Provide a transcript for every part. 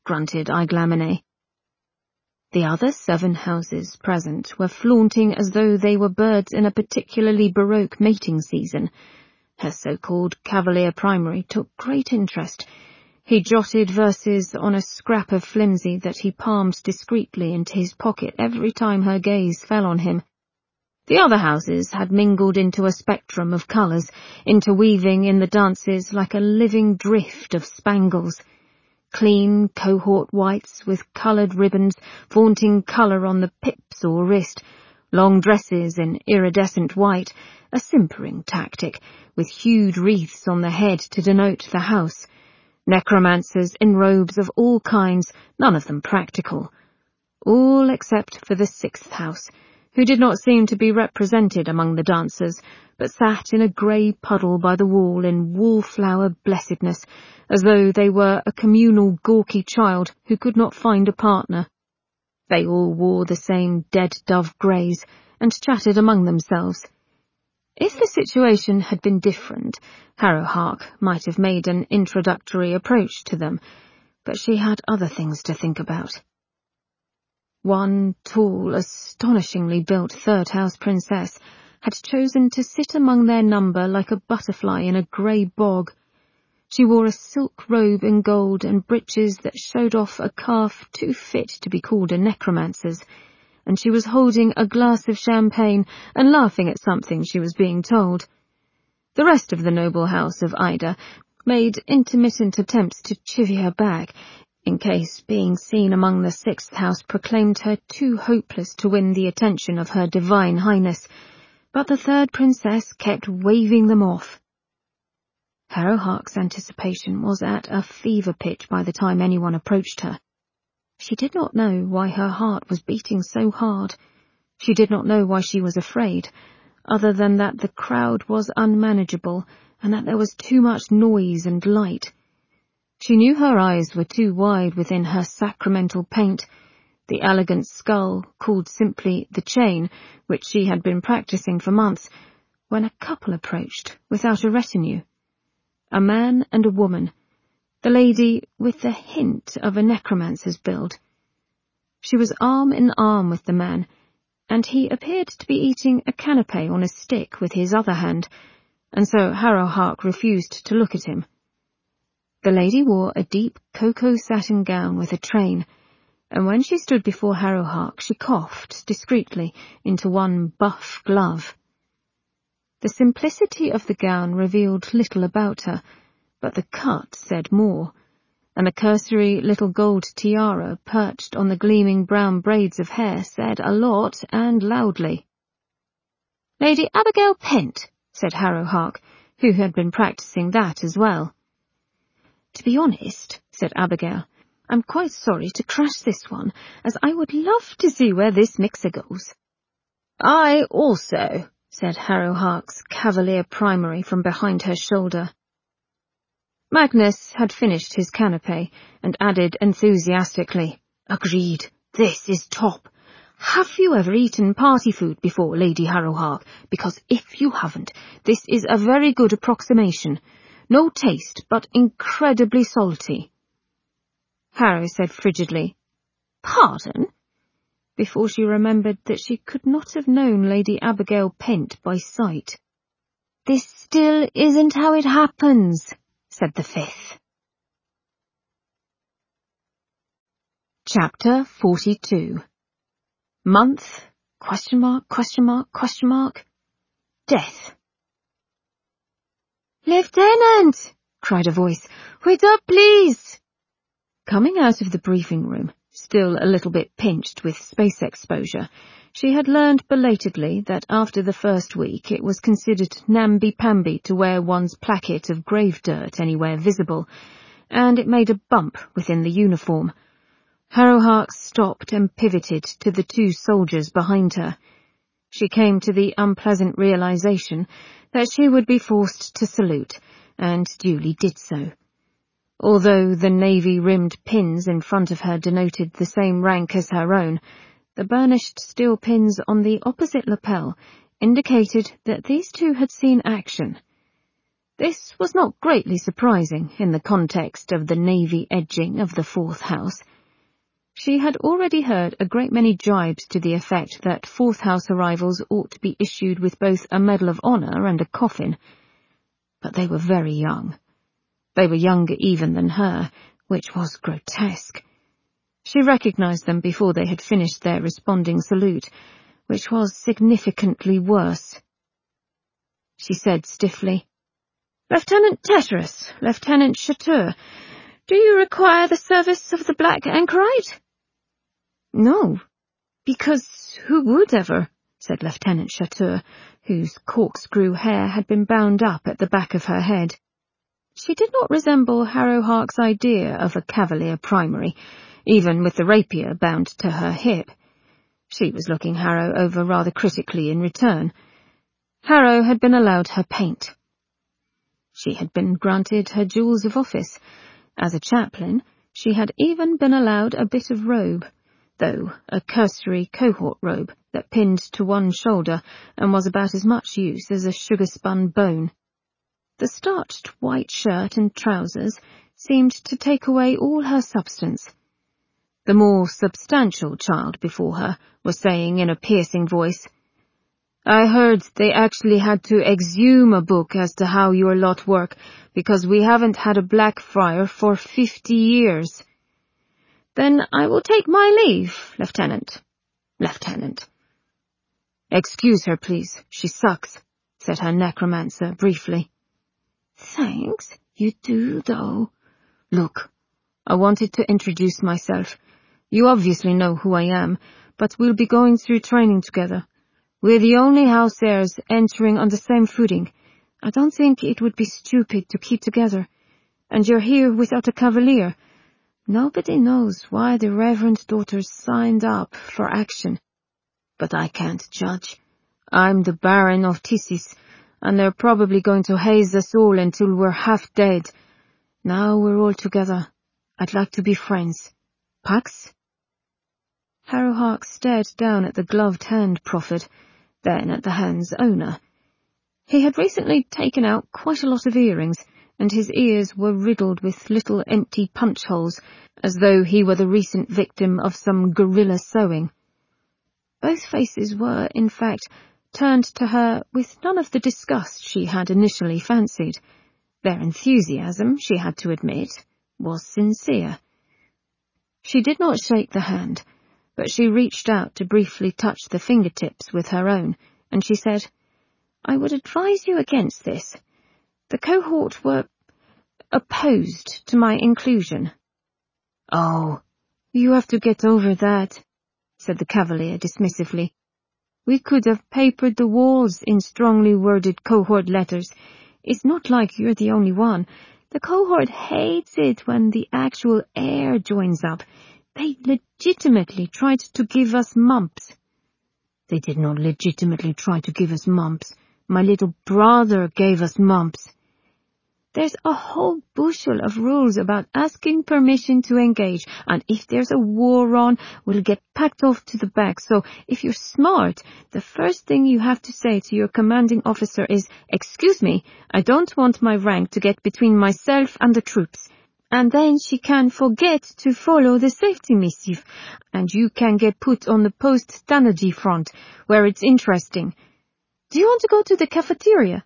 grunted Iglamine. The other 7 houses present were flaunting as though they were birds in a particularly baroque mating season. Her so-called Cavalier Primary took great interest. He jotted verses on a scrap of flimsy that he palmed discreetly into his pocket every time her gaze fell on him. The other houses had mingled into a spectrum of colours, interweaving in the dances like a living drift of spangles. Clean cohort whites with coloured ribbons, vaunting colour on the pips or wrist, long dresses in iridescent white, a simpering tactic, with huge wreaths on the head to denote the house, necromancers in robes of all kinds, none of them practical, all except for the 6th house, who did not seem to be represented among the dancers, but sat in a grey puddle by the wall in wallflower blessedness, as though they were a communal gawky child who could not find a partner. They all wore the same dead dove greys, and chatted among themselves. If the situation had been different, Harrowhark might have made an introductory approach to them, but she had other things to think about. One tall, astonishingly built 3rd house princess had chosen to sit among their number like a butterfly in a grey bog. She wore a silk robe in gold and breeches that showed off a calf too fit to be called a necromancer's, and she was holding a glass of champagne and laughing at something she was being told. The rest of the noble house of Ida made intermittent attempts to chivvy her back, in case being seen among the 6th house proclaimed her too hopeless to win the attention of her divine highness, but the 3rd princess kept waving them off. Harrowhark's anticipation was at a fever pitch by the time anyone approached her. She did not know why her heart was beating so hard. She did not know why she was afraid, other than that the crowd was unmanageable and that there was too much noise and light. She knew her eyes were too wide within her sacramental paint, the elegant skull, called simply the chain, which she had been practising for months, when a couple approached, without a retinue. A man and a woman, the lady with the hint of a necromancer's build. She was arm in arm with the man, and he appeared to be eating a canapé on a stick with his other hand, and so Harrowhark refused to look at him. The lady wore a deep cocoa satin gown with a train, and when she stood before Harrowhark she coughed discreetly into one buff glove. The simplicity of the gown revealed little about her, but the cut said more, and a cursory little gold tiara perched on the gleaming brown braids of hair said a lot and loudly. "Lady Abigail Pent," said Harrowhark, who had been practising that as well. "To be honest," said Abigail, "I'm quite sorry to crash this one, as I would love to see where this mixer goes." "I also," said Harrowhark's Cavalier Primary from behind her shoulder. Magnus had finished his canapé and added enthusiastically, "Agreed, this is top. Have you ever eaten party food before, Lady Harrowhark? Because if you haven't, this is a very good approximation. No taste, but incredibly salty." Harrow said frigidly, "Pardon?" before she remembered that she could not have known Lady Abigail Pent by sight. "This still isn't how it happens," said the 5th. Chapter 42. Month, ? Death. "Lieutenant!" cried a voice. "Wait up, please!" Coming out of the briefing room, still a little bit pinched with space exposure, she had learned belatedly that after the first week it was considered namby-pamby to wear one's placket of grave dirt anywhere visible, and it made a bump within the uniform. Harrowhark stopped and pivoted to the 2 soldiers behind her. She came to the unpleasant realization that she would be forced to salute, and duly did so. Although the navy-rimmed pins in front of her denoted the same rank as her own, the burnished steel pins on the opposite lapel indicated that these 2 had seen action. This was not greatly surprising in the context of the navy edging of the fourth house. She had already heard a great many jibes to the effect that fourth house arrivals ought to be issued with both a Medal of Honor and a coffin. But they were very young. They were younger even than her, which was grotesque. She recognized them before they had finished their responding salute, which was significantly worse. She said stiffly, "Lieutenant Tetris, Lieutenant Chateau, do you require the service of the Black Anchorite?" "No, because who would ever?" said Lieutenant Chateau, whose corkscrew hair had been bound up at the back of her head. She did not resemble Harrowhark's idea of a Cavalier primary, even with the rapier bound to her hip. She was looking Harrow over rather critically in return. Harrow had been allowed her paint. She had been granted her jewels of office. As a chaplain, she had even been allowed a bit of robe, though a cursory cohort robe that pinned to one shoulder and was about as much use as a sugar-spun bone. The starched white shirt and trousers seemed to take away all her substance. The more substantial child before her was saying in a piercing voice, "I heard they actually had to exhume a book as to how your lot work, because we haven't had a Blackfriar for 50 years. "Then I will take my leave, Lieutenant." "Lieutenant." "Excuse her, please. She sucks," said her necromancer briefly. "Thanks, you do, though." "Look, I wanted to introduce myself. You obviously know who I am, but we'll be going through training together. We're the only house heirs entering on the same footing. I don't think it would be stupid to keep together. And you're here without a cavalier. Nobody knows why the Reverend daughters signed up for action. But I can't judge. I'm the Baron of Tissis, and they're probably going to haze us all until we're half dead. Now we're all together. I'd like to be friends. Pax?" Harrowhark stared down at the gloved-hand prophet, then at the hand's owner. He had recently taken out quite a lot of earrings, and his ears were riddled with little empty punch-holes, as though he were the recent victim of some guerrilla sewing. Both faces were, in fact, turned to her with none of the disgust she had initially fancied. Their enthusiasm, she had to admit, was sincere. She did not shake the hand, but she reached out to briefly touch the fingertips with her own, and she said, "I would advise you against this. The cohort were opposed to my inclusion." "Oh, you have to get over that," said the Cavalier dismissively. "We could have papered the walls in strongly worded cohort letters. It's not like you're the only one. The cohort hates it when the actual heir joins up. They legitimately tried to give us mumps." "They did not legitimately try to give us mumps. My little brother gave us mumps." "There's a whole bushel of rules about asking permission to engage, and if there's a war on, we'll get packed off to the back, so if you're smart, the first thing you have to say to your commanding officer is, 'Excuse me, I don't want my rank to get between myself and the troops.' And then she can forget to follow the safety missive, and you can get put on the post-Tanaji front, where it's interesting. Do you want to go to the cafeteria?"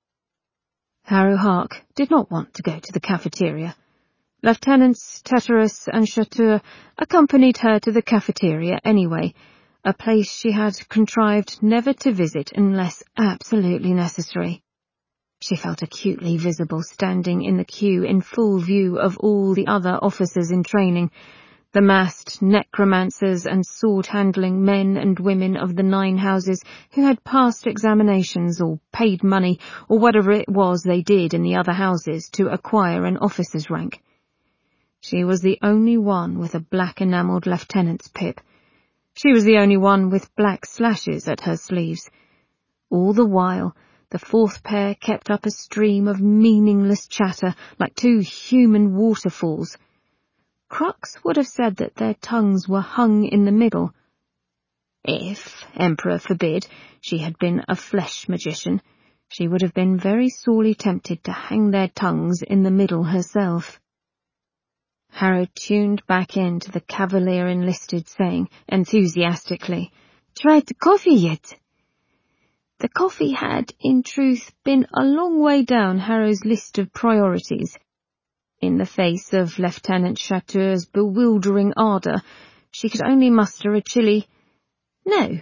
Harrowhark did not want to go to the cafeteria. Lieutenants Tetris and Chateau accompanied her to the cafeteria anyway, a place she had contrived never to visit unless absolutely necessary. She felt acutely visible standing in the queue in full view of all the other officers in training, the masked necromancers and sword-handling men and women of the 9 houses who had passed examinations or paid money or whatever it was they did in the other houses to acquire an officer's rank. She was the only one with a black enamelled lieutenant's pip. She was the only one with black slashes at her sleeves. All the while, the fourth pair kept up a stream of meaningless chatter like 2 human waterfalls. Crux would have said that their tongues were hung in the middle. If, Emperor forbid, she had been a flesh magician, she would have been very sorely tempted to hang their tongues in the middle herself. Harrow tuned back into the Cavalier enlisted, saying enthusiastically, "Tried the coffee yet?" The coffee had, in truth, been a long way down Harrow's list of priorities. In the face of Lieutenant Chateau's bewildering ardour, she could only muster a chilly "No."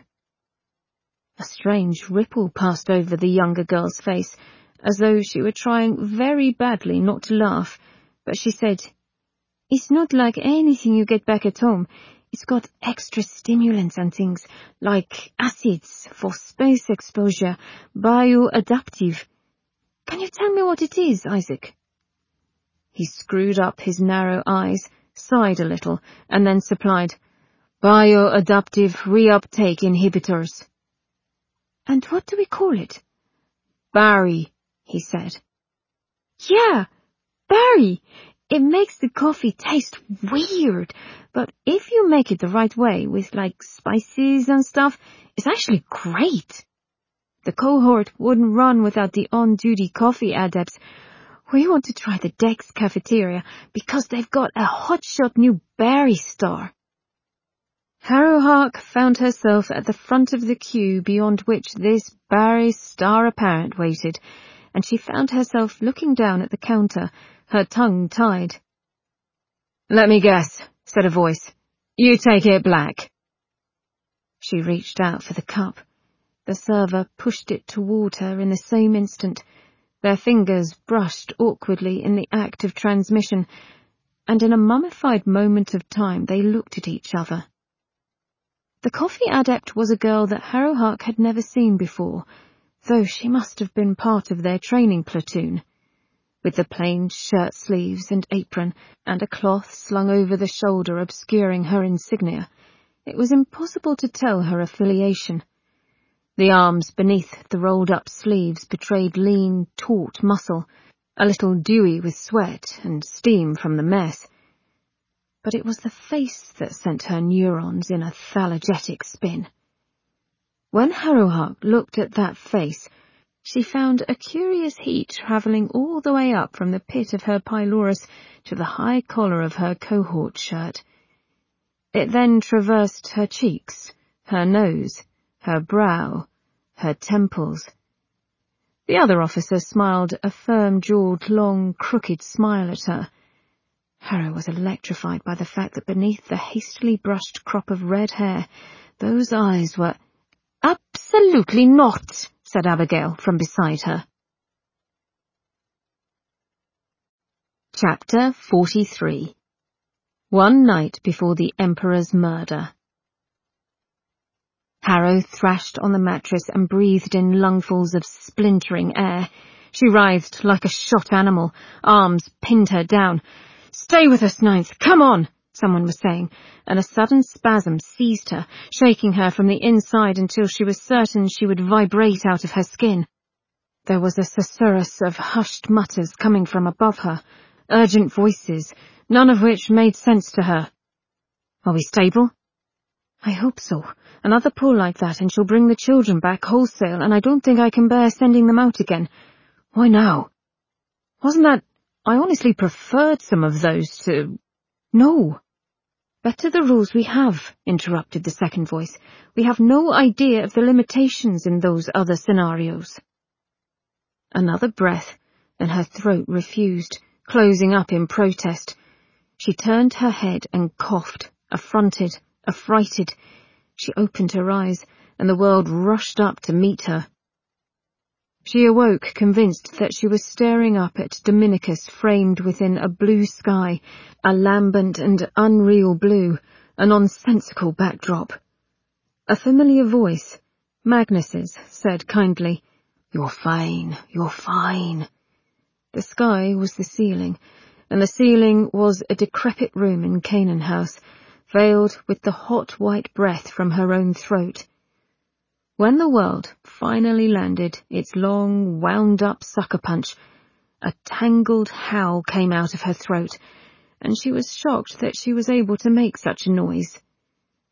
A strange ripple passed over the younger girl's face, as though she were trying very badly not to laugh, but she said, "It's not like anything you get back at home. It's got extra stimulants and things, like acids for space exposure, bioadaptive. Can you tell me what it is, Isaac?" He screwed up his narrow eyes, sighed a little, and then supplied, "Bioadaptive reuptake inhibitors." "And what do we call it?" "Barry," he said. "Yeah, Barry. It makes the coffee taste weird, but if you make it the right way, with like spices and stuff, it's actually great. The cohort wouldn't run without the on-duty coffee adepts. We want to try the Dex cafeteria because they've got a hotshot new Barry star." Harrowhark found herself at the front of the queue beyond which this Barry star apparent waited, and she found herself looking down at the counter, her tongue tied. "Let me guess," said a voice. "You take it black." She reached out for the cup. The server pushed it toward her in the same instant. Their fingers brushed awkwardly in the act of transmission, and in a mummified moment of time they looked at each other. The coffee adept was a girl that Harrowhark had never seen before, though she must have been part of their training platoon. With the plain shirt sleeves and apron, and a cloth slung over the shoulder obscuring her insignia, it was impossible to tell her affiliation. The arms beneath the rolled-up sleeves betrayed lean, taut muscle, a little dewy with sweat and steam from the mess. But it was the face that sent her neurons in a thalaggetic spin. When Harrowhark looked at that face, she found a curious heat travelling all the way up from the pit of her pylorus to the high collar of her cohort shirt. It then traversed her cheeks, her nose, her brow, her temples. The other officer smiled a firm-jawed, long, crooked smile at her. Harrow was electrified by the fact that beneath the hastily brushed crop of red hair, those eyes were— "Absolutely not," said Abigail from beside her. Chapter 43. One night before the Emperor's murder. Harrow thrashed on the mattress and breathed in lungfuls of splintering air. She writhed like a shot animal. Arms pinned her down. "Stay with us, Ninth, come on," someone was saying, and a sudden spasm seized her, shaking her from the inside until she was certain she would vibrate out of her skin. There was a susurrus of hushed mutters coming from above her, urgent voices, none of which made sense to her. "Are we stable?" "I hope so. Another pull like that and she'll bring the children back wholesale, and I don't think I can bear sending them out again." "Why now?" "Wasn't that— I honestly preferred some of those to—" "No." "Better the rules we have," interrupted the second voice. "We have no idea of the limitations in those other scenarios." Another breath, and her throat refused, closing up in protest. She turned her head and coughed, affronted, affrighted. She opened her eyes, and the world rushed up to meet her. She awoke convinced that she was staring up at Dominicus framed within a blue sky, a lambent and unreal blue, a nonsensical backdrop. A familiar voice, Magnus's, said kindly, "You're fine, you're fine." The sky was the ceiling, and the ceiling was a decrepit room in Canaan House, veiled with the hot white breath from her own throat. When the world finally landed its long, wound-up sucker punch, a tangled howl came out of her throat, and she was shocked that she was able to make such a noise.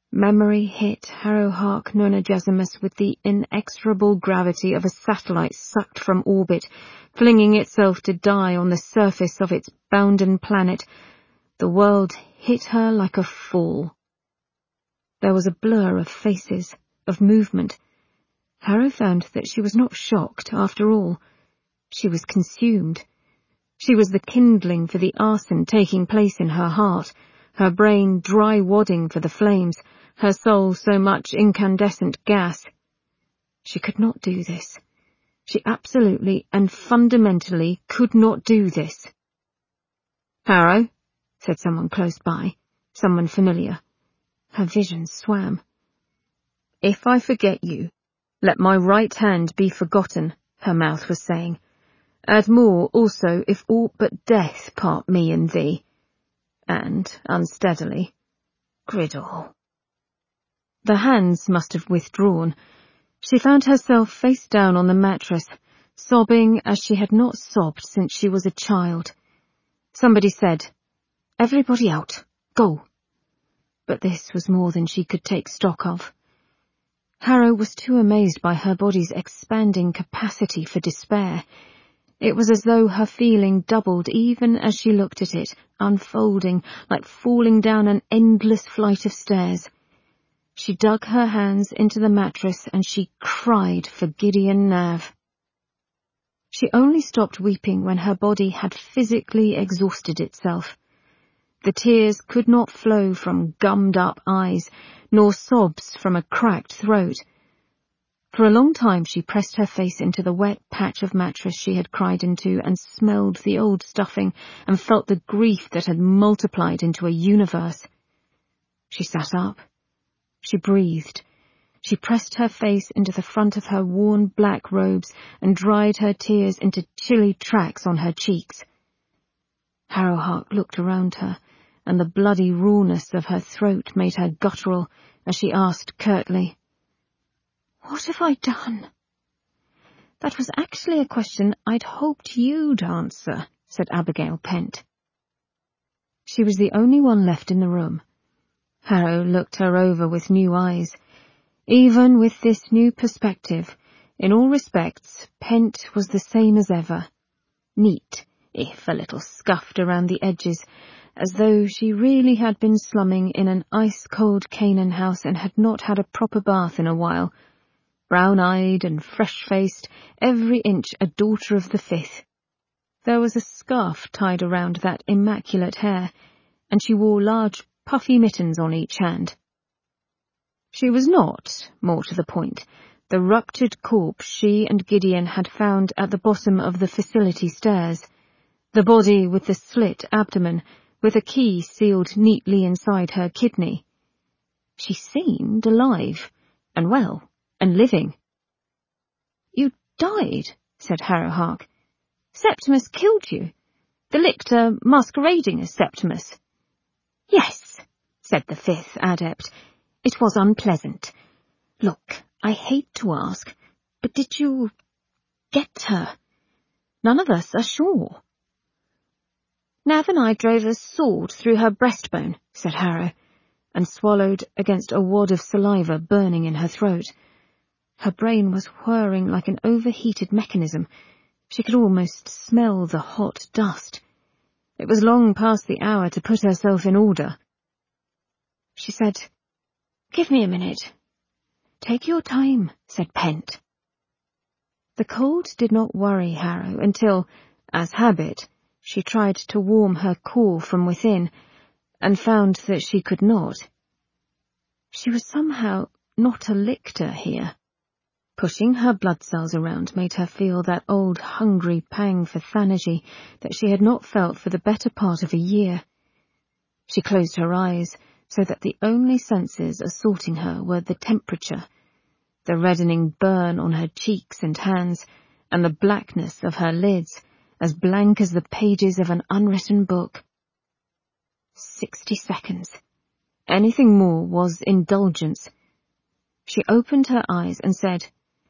Memory hit Harrowhark Nonagesimus with the inexorable gravity of a satellite sucked from orbit, flinging itself to die on the surface of its bounden planet. The world hit her like a fall. There was a blur of faces, of movement. Harrow found that she was not shocked, after all. She was consumed. She was the kindling for the arson taking place in her heart, her brain dry wadding for the flames, her soul so much incandescent gas. She could not do this. She absolutely and fundamentally could not do this. "Harrow," said someone close by, someone familiar. Her vision swam. "If I forget you, let my right hand be forgotten," her mouth was saying. "Add more also if aught but death part me and thee." And, unsteadily, "Griddle." The hands must have withdrawn. She found herself face down on the mattress, sobbing as she had not sobbed since she was a child. Somebody said, "Everybody out, go." But this was more than she could take stock of. Harrow was too amazed by her body's expanding capacity for despair. It was as though her feeling doubled even as she looked at it, unfolding like falling down an endless flight of stairs. She dug her hands into the mattress and she cried for Gideon Nav. She only stopped weeping when her body had physically exhausted itself. The tears could not flow from gummed-up eyes, nor sobs from a cracked throat. For a long time she pressed her face into the wet patch of mattress she had cried into and smelled the old stuffing and felt the grief that had multiplied into a universe. She sat up. She breathed. She pressed her face into the front of her worn black robes and dried her tears into chilly tracks on her cheeks. Harrowhark looked around her, and the bloody rawness of her throat made her guttural as she asked curtly, "What have I done?" "That was actually a question I'd hoped you'd answer," said Abigail Pent. She was the only one left in the room. Harrow looked her over with new eyes. Even with this new perspective, in all respects, Pent was the same as ever. Neat, if a little scuffed around the edges, as though she really had been slumming in an ice-cold Canaan house and had not had a proper bath in a while. Brown-eyed and fresh-faced, every inch a daughter of the fifth. There was a scarf tied around that immaculate hair, and she wore large puffy mittens on each hand. She was not, more to the point, the ruptured corpse she and Gideon had found at the bottom of the facility stairs, the body with the slit abdomen, with a key sealed neatly inside her kidney. She seemed alive, and well, and living. "You died," said Harrowhark. "Septimus killed you. The lictor masquerading as Septimus." "Yes," said the fifth adept. "It was unpleasant. Look, I hate to ask, but did you get her? None of us are sure." "Nav and I drove a sword through her breastbone," said Harrow, and swallowed against a wad of saliva burning in her throat. Her brain was whirring like an overheated mechanism. She could almost smell the hot dust. It was long past the hour to put herself in order. She said, "Give me a minute." "Take your time," said Pent. The cold did not worry Harrow until, as habit, she tried to warm her core from within, and found that she could not. She was somehow not a lictor here. Pushing her blood cells around made her feel that old hungry pang for Thanagy that she had not felt for the better part of a year. She closed her eyes so that the only senses assaulting her were the temperature, the reddening burn on her cheeks and hands, and the blackness of her lids, as blank as the pages of an unwritten book. 60 seconds. Anything more was indulgence. She opened her eyes and said,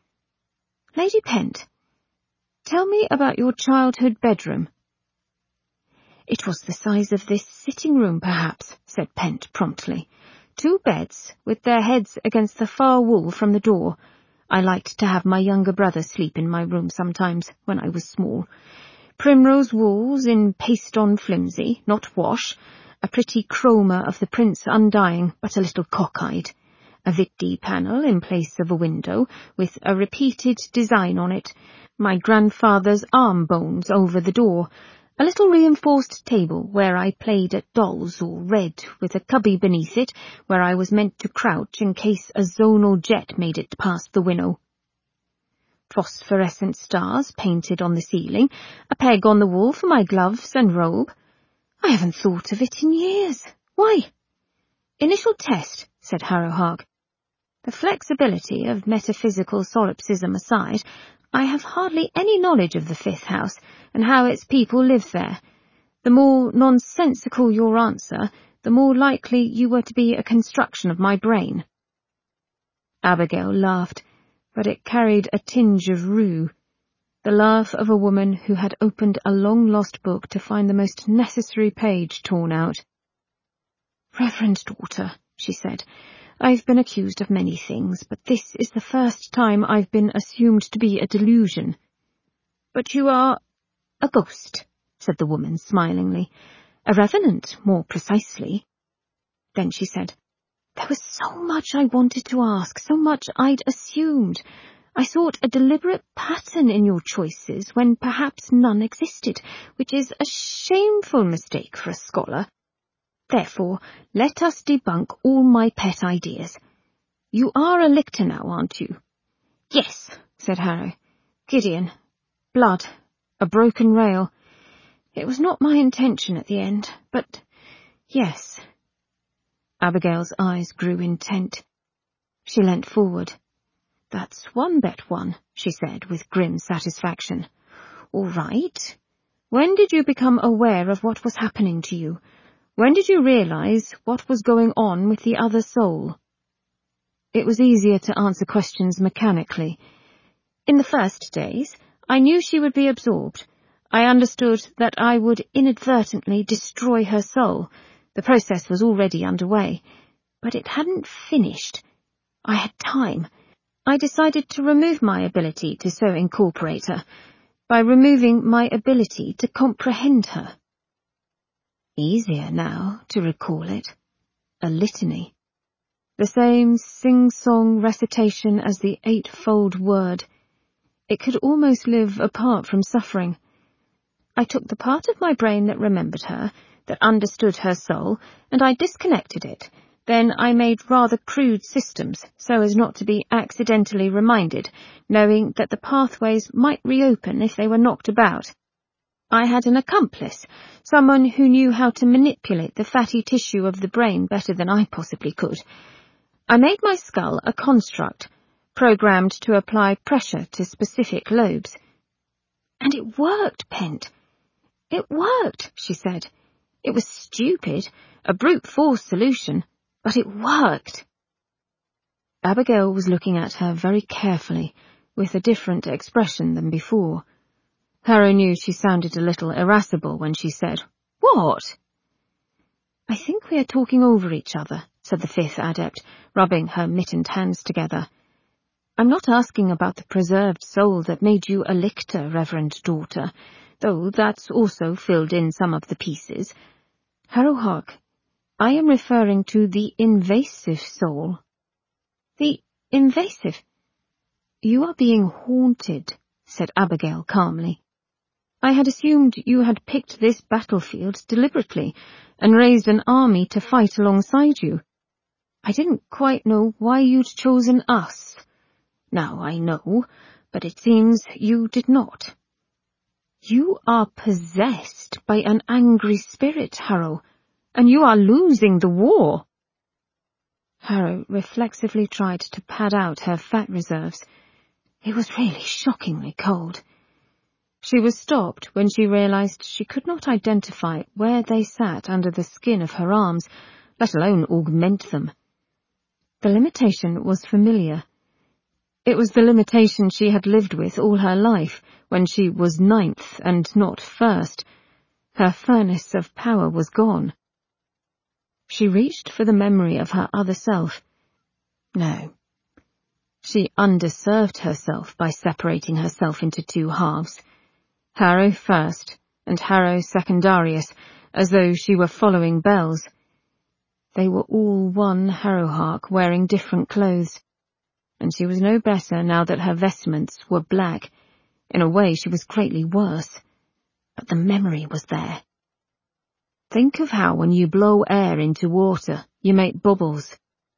"Lady Pent, tell me about your childhood bedroom." "It was the size of this sitting room, perhaps," said Pent promptly. 2 beds, with their heads against the far wall from the door. I liked to have my younger brother sleep in my room sometimes, when I was small. Primrose walls in paste-on flimsy, not wash, a pretty chroma of the Prince Undying, but a little cockeyed. A Victi panel in place of a window, with a repeated design on it, my grandfather's arm bones over the door, a little reinforced table where I played at dolls or read, with a cubby beneath it where I was meant to crouch in case a zonal jet made it past the winnow. Phosphorescent stars painted on the ceiling, a peg on the wall for my gloves and robe. I haven't thought of it in years. Why? Initial test, said Harrowhark. The flexibility of metaphysical solipsism aside, I have hardly any knowledge of the 5th house and how its people live there. The more nonsensical your answer, the more likely you were to be a construction of my brain. Abigail laughed, but it carried a tinge of rue, the laugh of a woman who had opened a long-lost book to find the most necessary page torn out. "Reverend daughter," she said, "I've been accused of many things, but this is the first time I've been assumed to be a delusion." "But you are a ghost," said the woman smilingly. "A revenant, more precisely." Then she said, "There was so much I wanted to ask, so much I'd assumed. I sought a deliberate pattern in your choices when perhaps none existed, which is a shameful mistake for a scholar. Therefore, let us debunk all my pet ideas. You are a lictor now, aren't you?" "Yes," said Harrow. "Gideon. Blood. A broken rail. It was not my intention at the end, but yes." Abigail's eyes grew intent. She leant forward. "That's one bet won," she said with grim satisfaction. "All right. When did you become aware of what was happening to you? When did you realize what was going on with the other soul?" It was easier to answer questions mechanically. "In the first days, I knew she would be absorbed. I understood that I would inadvertently destroy her soul. The process was already underway. But it hadn't finished. I had time. I decided to remove my ability to so incorporate her, by removing my ability to comprehend her." Easier now to recall it. A litany. The same sing-song recitation as the 8-fold word. It could almost live apart from suffering. I took the part of my brain that remembered her, that understood her soul, and I disconnected it. Then I made rather crude systems, so as not to be accidentally reminded, knowing that the pathways might reopen if they were knocked about. I had an accomplice, someone who knew how to manipulate the fatty tissue of the brain better than I possibly could. I made my skull a construct, programmed to apply pressure to specific lobes. And it worked, Pent. It worked, she said. It was stupid, a brute force solution, but it worked. Abigail was looking at her very carefully, with a different expression than before. Harrow knew she sounded a little irascible when she said, "What?" "I think we are talking over each other," said the 5th adept, rubbing her mittened hands together. "I'm not asking about the preserved soul that made you a lictor, reverend daughter, though that's also filled in some of the pieces. Harrowhark, I am referring to the invasive soul." "The invasive?" "You are being haunted," said Abigail calmly. "I had assumed you had picked this battlefield deliberately and raised an army to fight alongside you. I didn't quite know why you'd chosen us. Now I know, but it seems you did not. You are possessed by an angry spirit, Harrow, and you are losing the war." Harrow reflexively tried to pad out her fat reserves. It was really shockingly cold. She was stopped when she realized she could not identify where they sat under the skin of her arms, let alone augment them. The limitation was familiar. It was the limitation she had lived with all her life, when she was 9th and not 1st. Her furnace of power was gone. She reached for the memory of her other self. No. She underserved herself by separating herself into two halves. Harrow first, and Harrow secondarius, as though she were following bells. They were all one Harrowhark wearing different clothes, and she was no better now that her vestments were black. In a way she was greatly worse, but the memory was there. Think of how when you blow air into water, you make bubbles.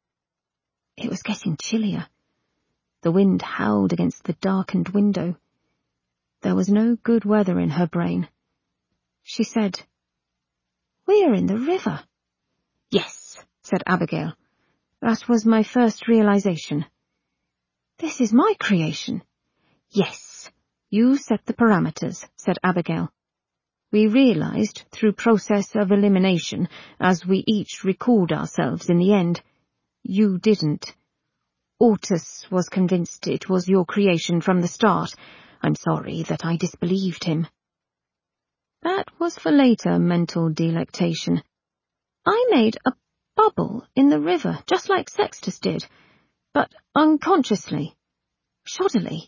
It was getting chillier. The wind howled against the darkened window. There was no good weather in her brain. She said, "We are in the river." "Yes," said Abigail. "That was my first realization." "This is my creation." "Yes, you set the parameters," said Abigail. "We realized through process of elimination as we each recalled ourselves in the end. You didn't. Ortus was convinced it was your creation from the start. I'm sorry that I disbelieved him." That was for later mental delectation. "I made a bubble in the river, just like Sextus did, but unconsciously, shoddily."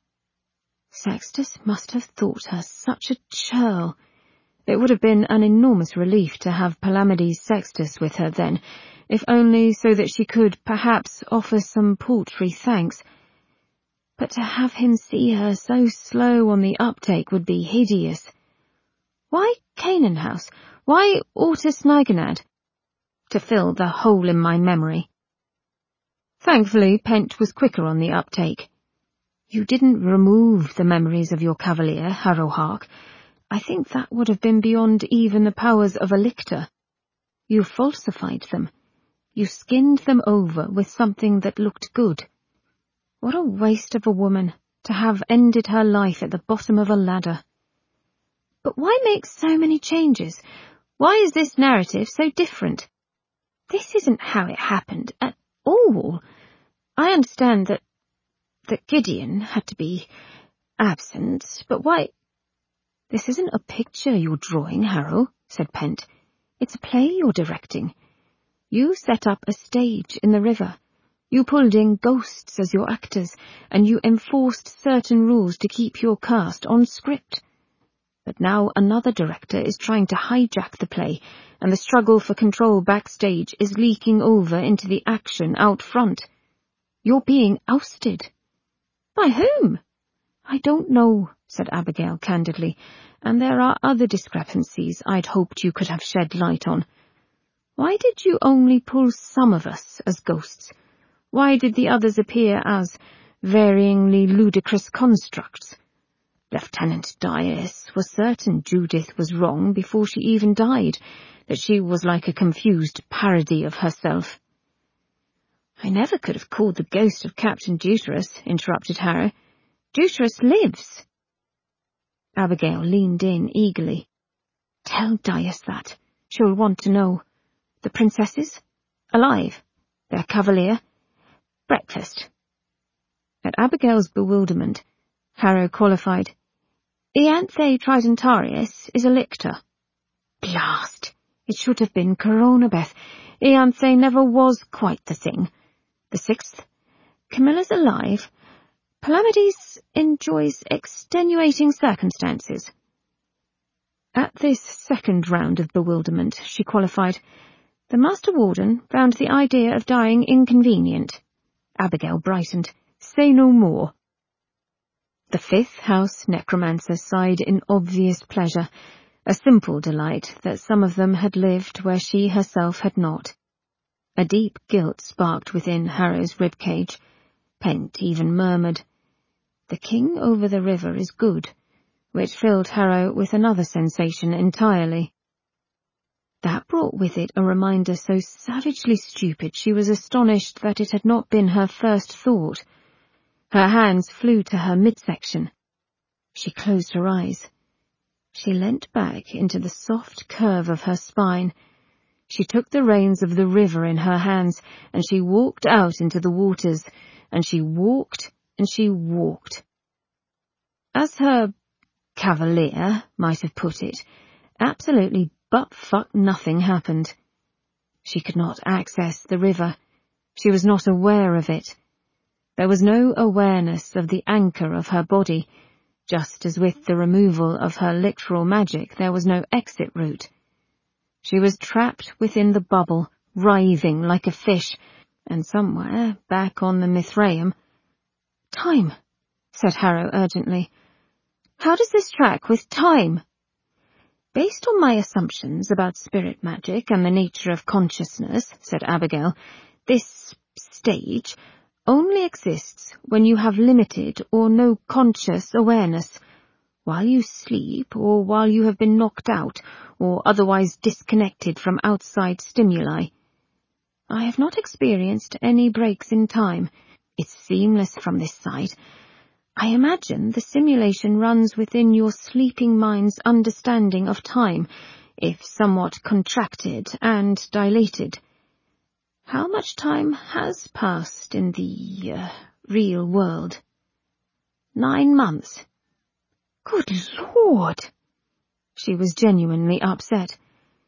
Sextus must have thought her such a churl. It would have been an enormous relief to have Palamedes Sextus with her then, if only so that she could perhaps offer some paltry thanks. But to have him see her so slow on the uptake would be hideous. Why Canaan House? Why Ortus Nigonad? To fill the hole in my memory. Thankfully, Pent was quicker on the uptake. "You didn't remove the memories of your cavalier, Harrowhark. I think that would have been beyond even the powers of a lictor. You falsified them. You skinned them over with something that looked good. What a waste of a woman, to have ended her life at the bottom of a ladder." "But why make so many changes? Why is this narrative so different? This isn't how it happened at all. I understand that Gideon had to be absent, but why—" "This isn't a picture you're drawing, Harrow," said Pent. "It's a play you're directing. You set up a stage in the river. You pulled in ghosts as your actors, and you enforced certain rules to keep your cast on script. But now another director is trying to hijack the play, and the struggle for control backstage is leaking over into the action out front. You're being ousted." "By whom?" "I don't know," said Abigail candidly, "and there are other discrepancies I'd hoped you could have shed light on. Why did you only pull some of us as ghosts? Why did the others appear as varyingly ludicrous constructs? Lieutenant Dias was certain Judith was wrong before she even died, that she was like a confused parody of herself." "I never could have called the ghost of Captain Deuterus," interrupted Harrow. "Deuterus lives." Abigail leaned in eagerly. "Tell Dias that. She'll want to know. The princesses? Alive? Their cavalier? Breakfast?" At Abigail's bewilderment, Harrow qualified. "Ianthe Tridentarius is a lictor." "Blast! It should have been Coronabeth. Ianthe never was quite the thing. The sixth? Camilla's alive. Palamedes enjoys extenuating circumstances." At this second round of bewilderment, she qualified. "The Master Warden found the idea of dying inconvenient." Abigail brightened. "Say no more." The fifth house necromancer sighed in obvious pleasure, a simple delight that some of them had lived where she herself had not. A deep guilt sparked within Harrow's ribcage. Pent even murmured, "The king over the river is good," which filled Harrow with another sensation entirely. That brought with it a reminder so savagely stupid she was astonished that it had not been her first thought. Her hands flew to her midsection. She closed her eyes. She leant back into the soft curve of her spine. She took the reins of the river in her hands, and she walked out into the waters, and she walked, and she walked. As her cavalier might have put it, absolutely butt-fuck nothing happened. She could not access the river. She was not aware of it. There was no awareness of the anchor of her body, just as with the removal of her literal magic there was no exit route. She was trapped within the bubble, writhing like a fish, and somewhere back on the Mithraeum— "Time," said Harrow urgently. "How does this track with time?" "Based on my assumptions about spirit magic and the nature of consciousness," said Abigail, "this stage only exists when you have limited or no conscious awareness. While you sleep, or while you have been knocked out, or otherwise disconnected from outside stimuli. I have not experienced any breaks in time. It's seamless from this side. I imagine the simulation runs within your sleeping mind's understanding of time, if somewhat contracted and dilated. How much time has passed in the real world?" 9 months. "Good Lord!" She was genuinely upset.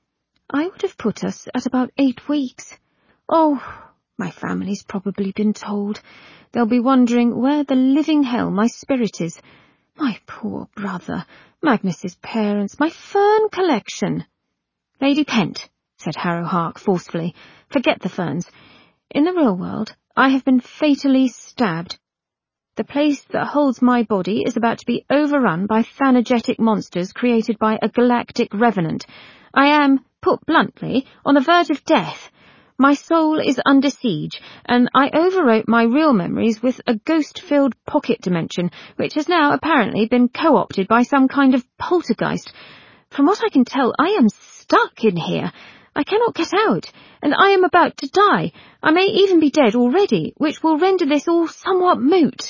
"I would have put us at about 8 weeks. Oh, my family's probably been told. They'll be wondering where the living hell my spirit is. My poor brother, Magnus's parents, my fern collection." "Lady Pent," said Harrow Hark forcefully, "forget the ferns. In the real world, I have been fatally stabbed. The place that holds my body is about to be overrun by thanergetic monsters created by a galactic revenant. I am, put bluntly, on the verge of death. My soul is under siege, and I overwrote my real memories with a ghost-filled pocket dimension, which has now apparently been co-opted by some kind of poltergeist. From what I can tell, I am stuck in here. I cannot get out, and I am about to die. I may even be dead already, which will render this all somewhat moot."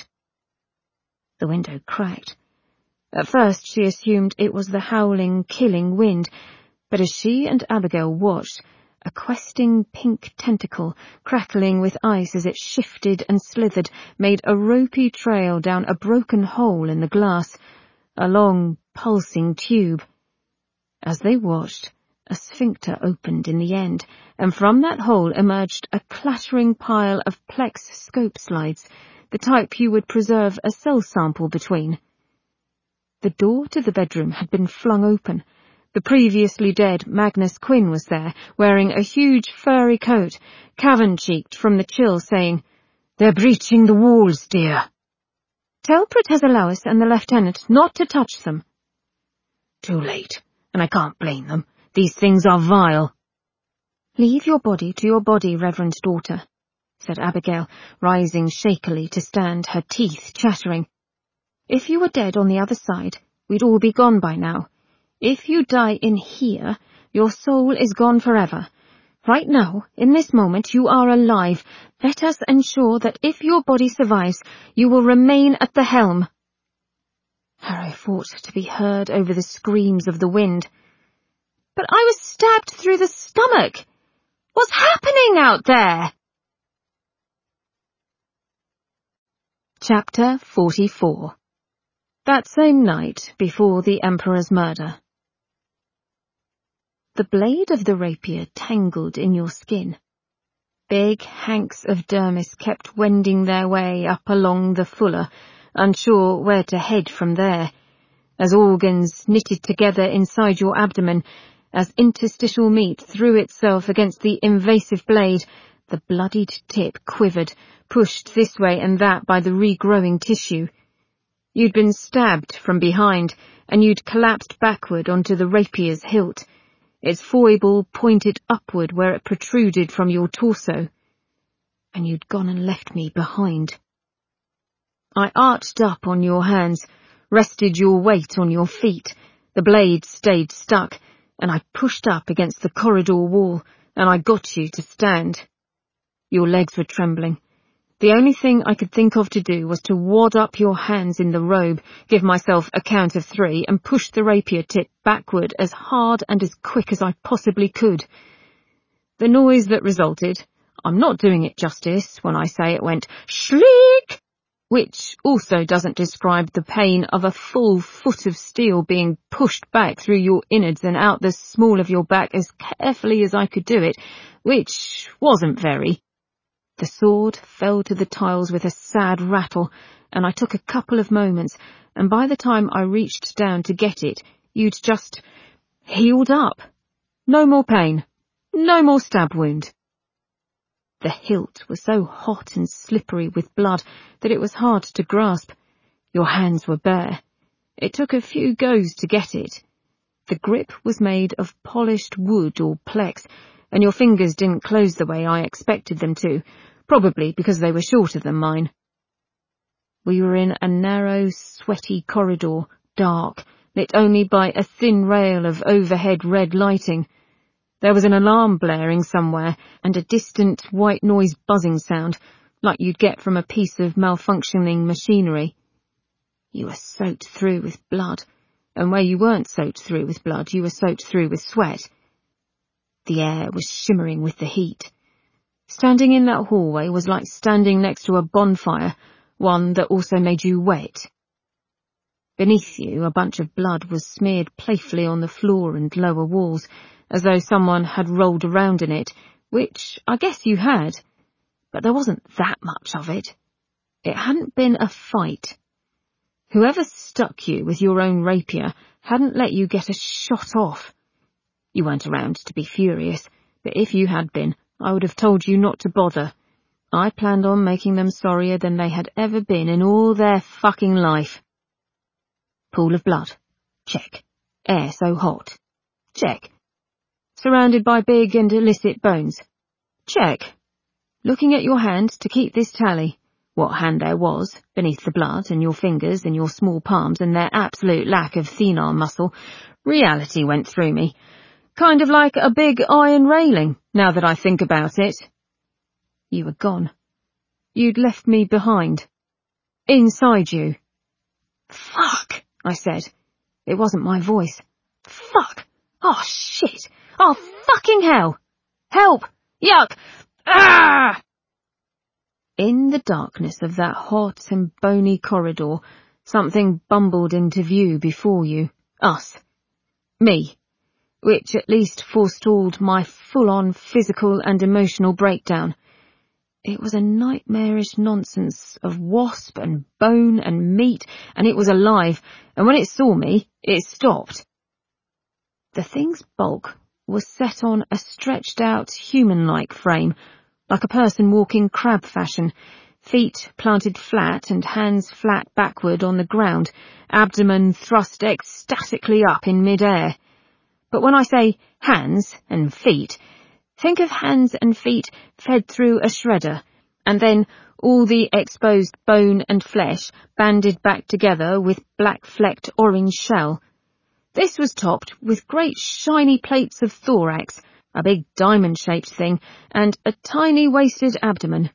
The window cracked. At first she assumed it was the howling, killing wind, but as she and Abigail watched, a questing pink tentacle, crackling with ice as it shifted and slithered, made a ropey trail down a broken hole in the glass, a long, pulsing tube. As they watched, a sphincter opened in the end, and from that hole emerged a clattering pile of Plex scope slides, the type you would preserve a cell sample between. The door to the bedroom had been flung open. The previously dead Magnus Quinn was there, wearing a huge furry coat, cavern-cheeked from the chill, saying, "They're breaching the walls, dear." "Tell Protezalowis and the lieutenant not to touch them." "Too late, and I can't blame them. These things are vile." "Leave your body to your body, reverend daughter," said Abigail, rising shakily to stand, her teeth chattering. "If you were dead on the other side, we'd all be gone by now. If you die in here, your soul is gone forever. Right now, in this moment, you are alive. Let us ensure that if your body survives, you will remain at the helm." Harrow fought to be heard over the screams of the wind. "But I was stabbed through the stomach! What's happening out there?" Chapter 44. That same night before the Emperor's murder. The blade of the rapier tangled in your skin. Big hanks of dermis kept wending their way up along the fuller, unsure where to head from there, as organs knitted together inside your abdomen, as interstitial meat threw itself against the invasive blade. The bloodied tip quivered, pushed this way and that by the regrowing tissue. You'd been stabbed from behind, and you'd collapsed backward onto the rapier's hilt, its foible pointed upward where it protruded from your torso. And you'd gone and left me behind. I arched up on your hands, rested your weight on your feet. The blade stayed stuck, and I pushed up against the corridor wall, and I got you to stand. Your legs were trembling. The only thing I could think of to do was to wad up your hands in the robe, give myself a count of 3, and push the rapier tip backward as hard and as quick as I possibly could. The noise that resulted, I'm not doing it justice when I say it went shliek, which also doesn't describe the pain of a full foot of steel being pushed back through your innards and out the small of your back as carefully as I could do it, which wasn't very. The sword fell to the tiles with a sad rattle, and I took a couple of moments, and by the time I reached down to get it, you'd just healed up. No more pain. No more stab wound. The hilt was so hot and slippery with blood that it was hard to grasp. Your hands were bare. It took a few goes to get it. The grip was made of polished wood or plex, and your fingers didn't close the way I expected them to, probably because they were shorter than mine. We were in a narrow, sweaty corridor, dark, lit only by a thin rail of overhead red lighting. There was an alarm blaring somewhere, and a distant white noise buzzing sound, like you'd get from a piece of malfunctioning machinery. You were soaked through with blood, and where you weren't soaked through with blood, you were soaked through with sweat. The air was shimmering with the heat. Standing in that hallway was like standing next to a bonfire, one that also made you wet. Beneath you, a bunch of blood was smeared playfully on the floor and lower walls, as though someone had rolled around in it, which I guess you had, but there wasn't that much of it. It hadn't been a fight. Whoever stuck you with your own rapier hadn't let you get a shot off. You weren't around to be furious, but if you had been, I would have told you not to bother. I planned on making them sorrier than they had ever been in all their fucking life. Pool of blood. Check. Air so hot. Check. Surrounded by big and illicit bones. Check. Looking at your hand to keep this tally. What hand there was, beneath the blood, and your fingers and your small palms and their absolute lack of thenar muscle, reality went through me. Kind of like a big iron railing, now that I think about it. You were gone. You'd left me behind. Inside you. Fuck, I said. It wasn't my voice. Fuck. Oh, shit. Oh, fucking hell! Help! Yuck! Ah! In the darkness of that hot and bony corridor, something bumbled into view before you. Us. Me. Which at least forestalled my full-on physical and emotional breakdown. It was a nightmarish nonsense of wasp and bone and meat, and it was alive, and when it saw me, it stopped. The thing's bulk was set on a stretched-out human-like frame, like a person walking crab fashion, feet planted flat and hands flat backward on the ground, abdomen thrust ecstatically up in mid-air. But when I say hands and feet, think of hands and feet fed through a shredder, and then all the exposed bone and flesh banded back together with black-flecked orange shell. This was topped with great shiny plates of thorax, a big diamond-shaped thing, and a tiny waisted abdomen.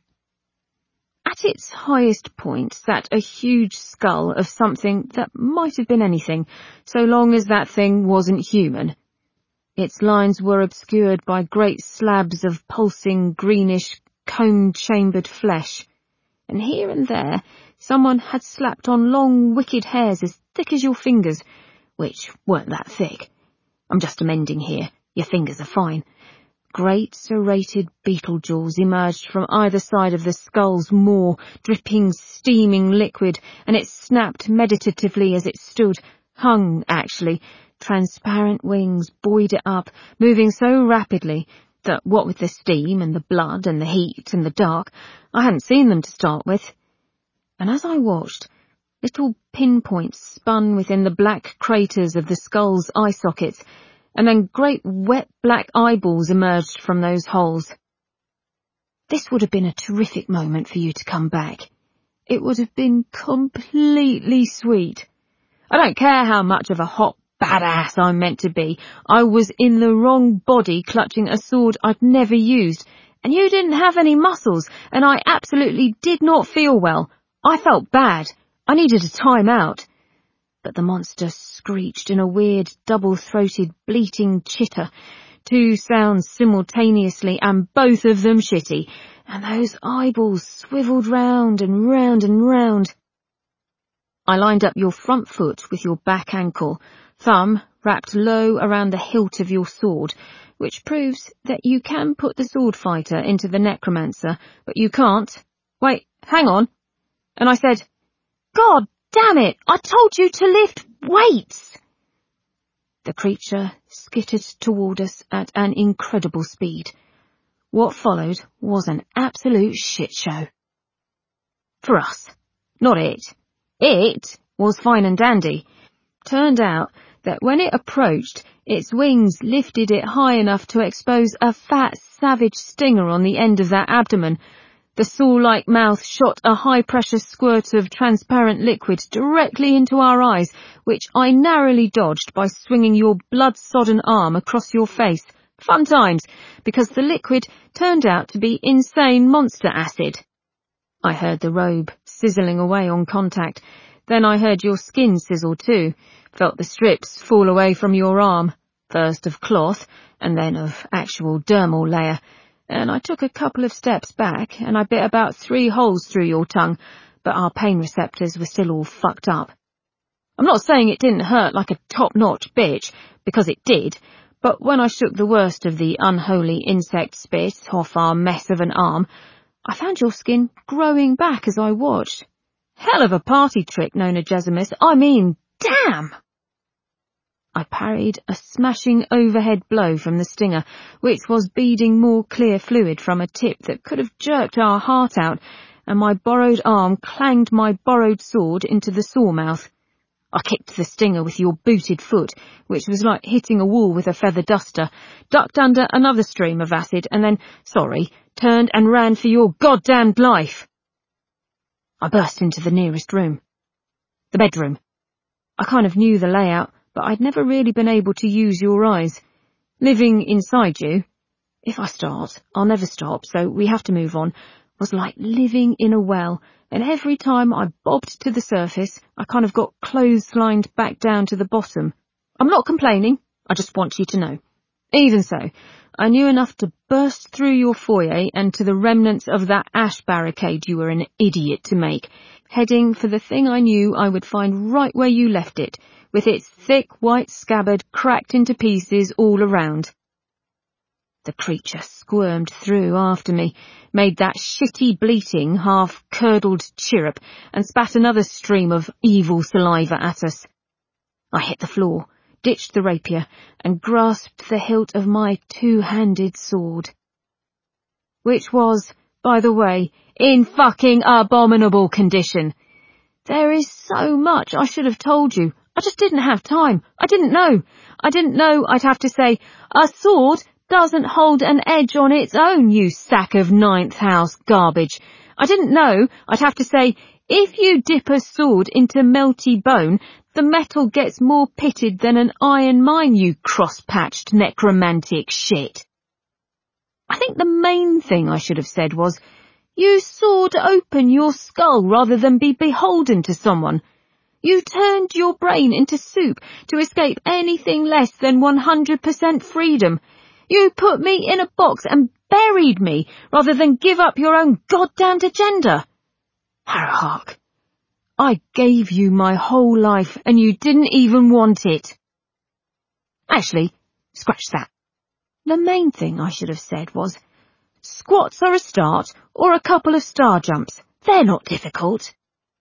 At its highest point sat a huge skull of something that might have been anything, so long as that thing wasn't human. Its lines were obscured by great slabs of pulsing, greenish, cone-chambered flesh, and here and there someone had slapped on long, wicked hairs as thick as your fingers, which weren't that thick. I'm just amending here. Your fingers are fine. Great serrated beetle jaws emerged from either side of the skull's maw, dripping, steaming liquid, and it snapped meditatively as it stood, hung, actually. Transparent wings buoyed it up, moving so rapidly that, what with the steam and the blood and the heat and the dark, I hadn't seen them to start with. And as I watched, little pinpoints spun within the black craters of the skull's eye sockets, and then great wet black eyeballs emerged from those holes. This would have been a terrific moment for you to come back. It would have been completely sweet. I don't care how much of a hot badass I'm meant to be. I was in the wrong body clutching a sword I'd never used, and you didn't have any muscles, and I absolutely did not feel well. I felt bad. I needed a time out. But the monster screeched in a weird, double-throated, bleating chitter, two sounds simultaneously and both of them shitty, and those eyeballs swivelled round and round and round. I lined up your front foot with your back ankle, thumb wrapped low around the hilt of your sword, which proves that you can put the sword fighter into the necromancer, but you can't. Wait, hang on. And I said, God damn it, I told you to lift weights! The creature skittered toward us at an incredible speed. What followed was an absolute shit show. For us, not it. It was fine and dandy. Turned out that when it approached, its wings lifted it high enough to expose a fat, savage stinger on the end of that abdomen. The saw-like mouth shot a high-pressure squirt of transparent liquid directly into our eyes, which I narrowly dodged by swinging your blood-sodden arm across your face. Fun times, because the liquid turned out to be insane monster acid. I heard the robe sizzling away on contact. Then I heard your skin sizzle too, felt the strips fall away from your arm, first of cloth and then of actual dermal layer, and I took a couple of steps back and I bit about 3 holes through your tongue, but our pain receptors were still all fucked up. I'm not saying it didn't hurt like a top-notch bitch, because it did, but when I shook the worst of the unholy insect spit off our mess of an arm, I found your skin growing back as I watched. Hell of a party trick, Nona Gesimus. I mean, damn! I parried a smashing overhead blow from the stinger, which was beading more clear fluid from a tip that could have jerked our heart out, and my borrowed arm clanged my borrowed sword into the sawmouth. I kicked the stinger with your booted foot, which was like hitting a wall with a feather duster, ducked under another stream of acid, and then, turned and ran for your goddamned life. I burst into the nearest room. The bedroom. I kind of knew the layout, but I'd never really been able to use your eyes. Living inside you, if I start, I'll never stop, so we have to move on, was like living in a well, and every time I bobbed to the surface, I kind of got clotheslined back down to the bottom. I'm not complaining, I just want you to know. Even so, I knew enough to burst through your foyer and to the remnants of that ash barricade you were an idiot to make, heading for the thing I knew I would find right where you left it, with its thick white scabbard cracked into pieces all around. The creature squirmed through after me, made that shitty bleating, half-curdled chirrup, and spat another stream of evil saliva at us. I hit the floor, ditched the rapier, and grasped the hilt of my 2-handed sword. Which was, by the way, in fucking abominable condition. There is so much I should have told you. I just didn't have time. I didn't know. I didn't know I'd have to say, a sword doesn't hold an edge on its own, you sack of 9th house garbage. I didn't know I'd have to say, if you dip a sword into melty bone, the metal gets more pitted than an iron mine, you cross-patched necromantic shit. I think the main thing I should have said was, you sawed open your skull rather than be beholden to someone. You turned your brain into soup to escape anything less than 100% freedom. You put me in a box and buried me rather than give up your own goddamned agenda. Harrowhark, I gave you my whole life and you didn't even want it. Actually, scratch that. The main thing I should have said was, squats are a start or a couple of star jumps. They're not difficult.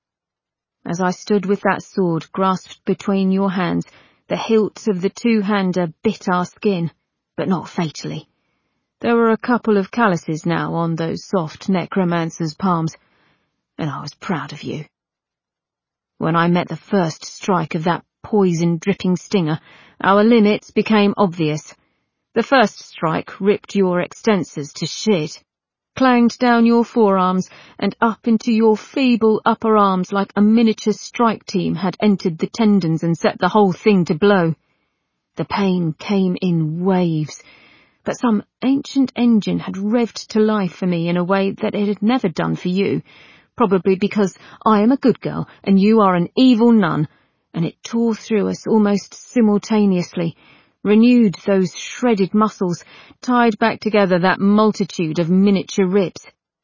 As I stood with that sword grasped between your hands, the hilts of the 2-hander bit our skin, but not fatally. There were a couple of calluses now on those soft necromancer's palms, and I was proud of you. When I met the first strike of that poison-dripping stinger, our limits became obvious. The first strike ripped your extensors to shit, clanged down your forearms and up into your feeble upper arms like a miniature strike team had entered the tendons and set the whole thing to blow. The pain came in waves, but some ancient engine had revved to life for me in a way that it had never done for you, probably because I am a good girl and you are an evil nun, and it tore through us almost simultaneously, renewed those shredded muscles, tied back together that multitude of miniature ribs.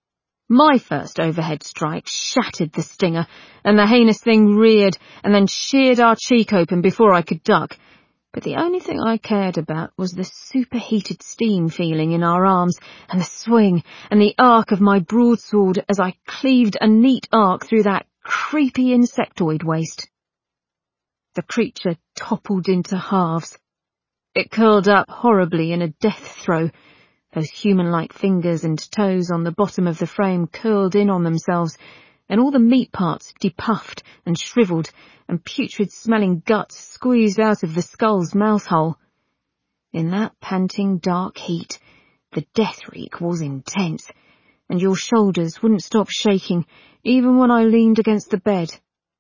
My first overhead strike shattered the stinger, and the heinous thing reared and then sheared our cheek open before I could duck. But the only thing I cared about was the superheated steam feeling in our arms, and the swing and the arc of my broadsword as I cleaved a neat arc through that creepy insectoid waste. The creature toppled into halves. It curled up horribly in a death throe. Those human-like fingers and toes on the bottom of the frame curled in on themselves, and all the meat parts depuffed and shriveled, and putrid-smelling guts squeezed out of the skull's mouth-hole. In that panting dark heat, the death reek was intense, and your shoulders wouldn't stop shaking, even when I leaned against the bed.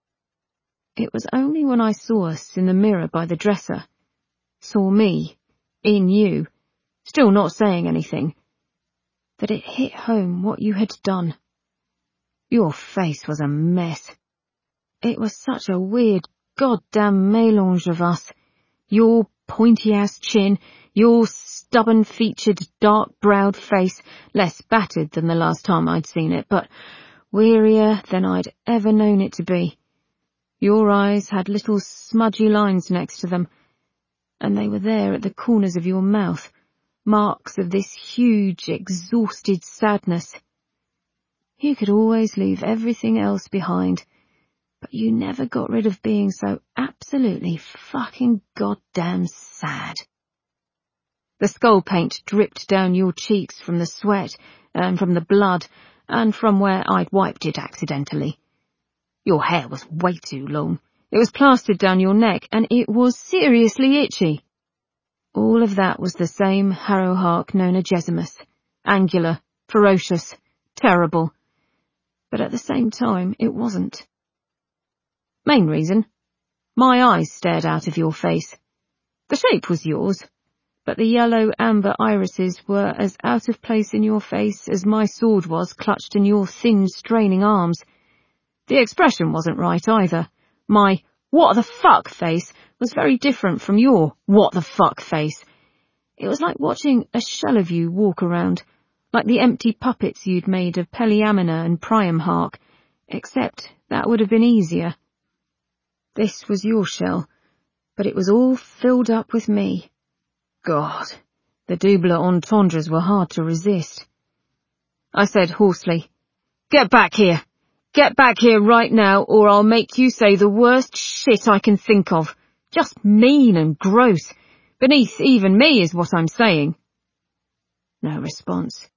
It was only when I saw us in the mirror by the dresser, saw me, in you, still not saying anything, that it hit home what you had done. Your face was a mess. It was such a weird, goddamn mélange of us. Your pointy-ass chin, your stubborn-featured, dark-browed face, less battered than the last time I'd seen it, but wearier than I'd ever known it to be. Your eyes had little smudgy lines next to them, and they were there at the corners of your mouth, marks of this huge, exhausted sadness. You could always leave everything else behind, but you never got rid of being so absolutely fucking goddamn sad. The skull paint dripped down your cheeks from the sweat, and from the blood, and from where I'd wiped it accidentally. Your hair was way too long. It was plastered down your neck, and it was seriously itchy. All of that was the same Harrowhark Nonagesimus, angular, ferocious, terrible. But at the same time, it wasn't. Main reason? My eyes stared out of your face. The shape was yours, but the yellow-amber irises were as out of place in your face as my sword was clutched in your thin, straining arms. The expression wasn't right either. My what the fuck face was very different from your what the fuck face. It was like watching a shell of you walk around, like the empty puppets you'd made of Peliamina and Priamhark, except that would have been easier. This was your shell, but it was all filled up with me. God, the double entendres were hard to resist. I said hoarsely, "Get back here! Get back here right now, or I'll make you say the worst shit I can think of. Just mean and gross. Beneath even me is what I'm saying." No response.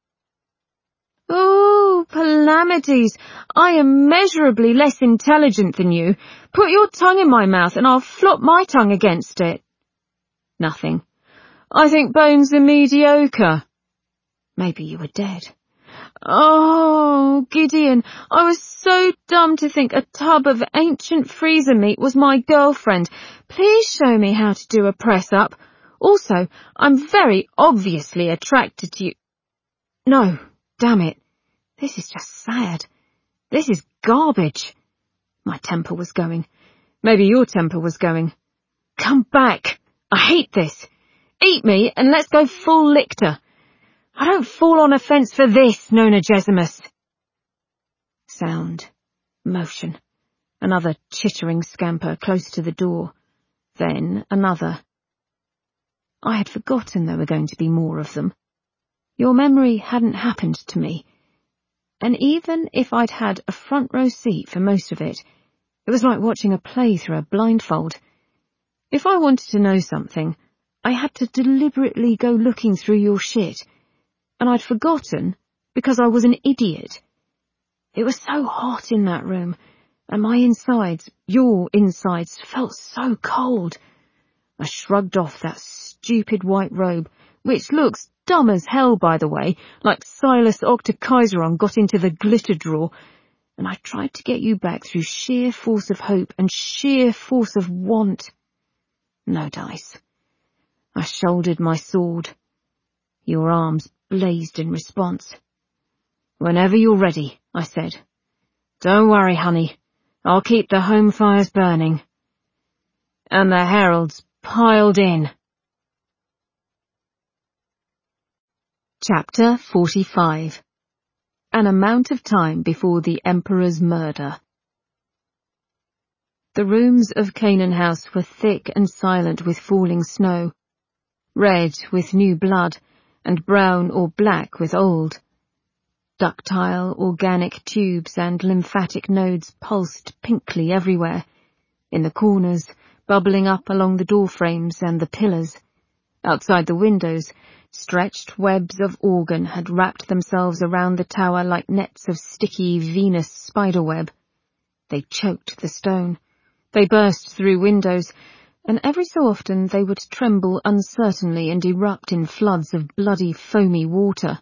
"Oh, Palamedes, I am measurably less intelligent than you. Put your tongue in my mouth and I'll flop my tongue against it." Nothing. "I think bones are mediocre." Maybe you were dead. "Oh, Gideon, I was so dumb to think a tub of ancient freezer meat was my girlfriend. Please show me how to do a press-up. Also, I'm very obviously attracted to you." No, damn it. This is just sad. This is garbage. My temper was going. Maybe your temper was going. Come back. I hate this. Eat me and let's go full Lictor. I don't fall on a fence for this, Nonagesimus. Sound. Motion. Another chittering scamper close to the door. Then another. I had forgotten there were going to be more of them. Your memory hadn't happened to me. And even if I'd had a front row seat for most of it, it was like watching a play through a blindfold. If I wanted to know something, I had to deliberately go looking through your shit, and I'd forgotten because I was an idiot. It was so hot in that room, and my insides, your insides, felt so cold. I shrugged off that stupid white robe, which looks dumb as hell, by the way, like Silas Octokaiseron got into the glitter drawer, and I tried to get you back through sheer force of hope and sheer force of want. No dice. I shouldered my sword. Your arms blazed in response. "Whenever you're ready," I said. "Don't worry, honey. I'll keep the home fires burning." And the heralds piled in. Chapter 45. an amount of time before the Emperor's murder. The rooms of Canaan House were thick and silent with falling snow, red with new blood, and brown or black with old. Ductile, organic tubes and lymphatic nodes pulsed pinkly everywhere, in the corners, bubbling up along the door frames and the pillars. Outside the windows, stretched webs of organ had wrapped themselves around the tower like nets of sticky Venus spiderweb. They choked the stone. They burst through windows, and every so often they would tremble uncertainly and erupt in floods of bloody, foamy water.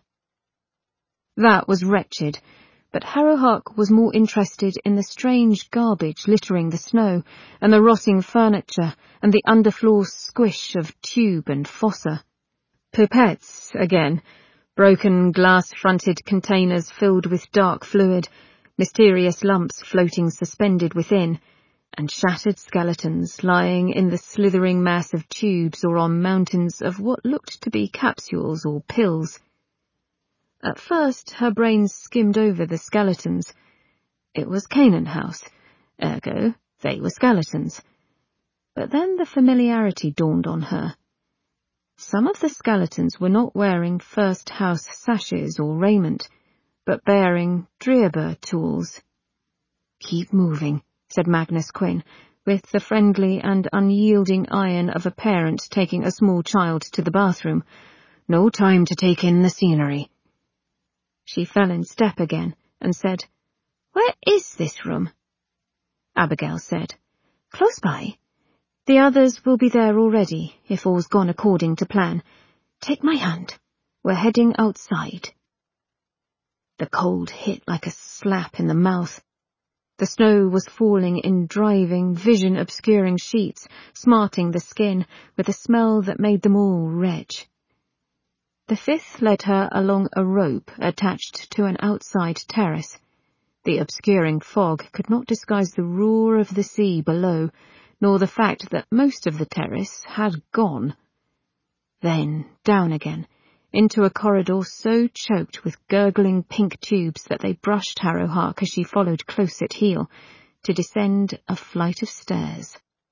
That was wretched, but Harrowhark was more interested in the strange garbage littering the snow, and the rotting furniture, and the underfloor squish of tube and fossa. Pipettes, again, broken glass-fronted containers filled with dark fluid, mysterious lumps floating suspended within, and shattered skeletons lying in the slithering mass of tubes or on mountains of what looked to be capsules or pills. At first her brain skimmed over the skeletons. It was Canaan House, ergo they were skeletons. But then the familiarity dawned on her. Some of the skeletons were not wearing first house sashes or raiment, but bearing Drearber tools. "Keep moving," said Magnus Quinn, with the friendly and unyielding iron of a parent taking a small child to the bathroom. "No time to take in the scenery." She fell in step again and said, "Where is this room?" Abigail said, "Close by. The others will be there already, if all's gone according to plan. Take my hand. We're heading outside." The cold hit like a slap in the mouth. The snow was falling in driving, vision-obscuring sheets, smarting the skin with a smell that made them all retch. The fifth led her along a rope attached to an outside terrace. The obscuring fog could not disguise the roar of the sea below, nor the fact that most of the terrace had gone. Then down again, into a corridor so choked with gurgling pink tubes that they brushed Harrowhark as she followed close at heel, to descend a flight of stairs.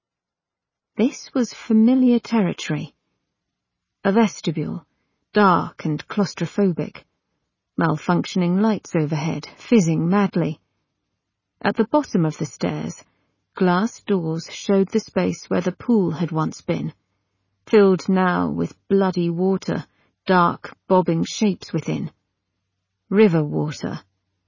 This was familiar territory. A vestibule, dark and claustrophobic. Malfunctioning lights overhead, fizzing madly. At the bottom of the stairs, glass doors showed the space where the pool had once been, filled now with bloody water, dark, bobbing shapes within. River water.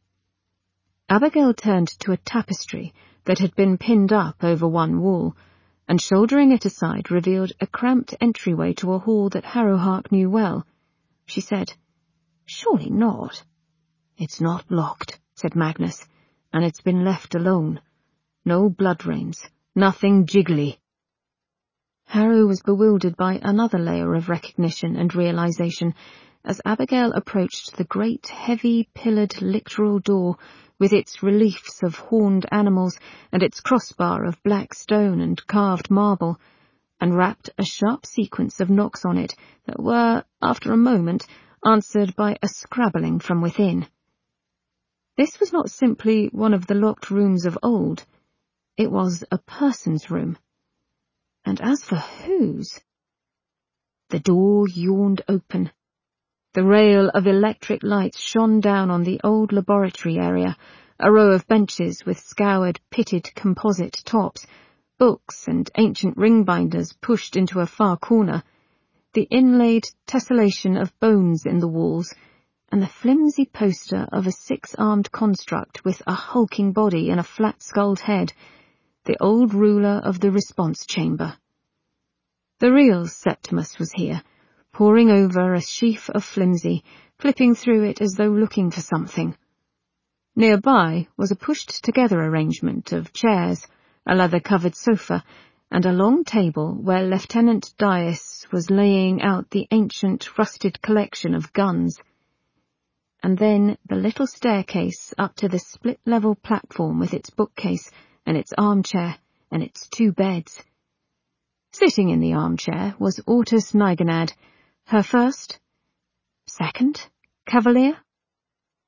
Abigail turned to a tapestry that had been pinned up over one wall, and shouldering it aside revealed a cramped entryway to a hall that Harrowhark knew well. She said, "Surely not." "It's not locked," said Magnus, "and it's been left alone. No blood rains, nothing jiggly." Harrow was bewildered by another layer of recognition and realization as Abigail approached the great, heavy, pillared lictoral door with its reliefs of horned animals and its crossbar of black stone and carved marble, and rapped a sharp sequence of knocks on it that were, after a moment, answered by a scrabbling from within. This was not simply one of the locked rooms of old. It was a person's room. And as for whose? The door yawned open. The rail of electric lights shone down on the old laboratory area, a row of benches with scoured, pitted composite tops, books and ancient ring-binders pushed into a far corner, the inlaid tessellation of bones in the walls, and the flimsy poster of a six-armed construct with a hulking body and a flat-skulled head, the old ruler of the response chamber. The real Septimus was here, poring over a sheaf of flimsy, flipping through it as though looking for something. Nearby was a pushed-together arrangement of chairs, a leather-covered sofa, and a long table where Lieutenant Dias was laying out the ancient, rusted collection of guns. And then the little staircase up to the split-level platform with its bookcase and its armchair and its two beds. Sitting in the armchair was Ortus Niganad, her second cavalier?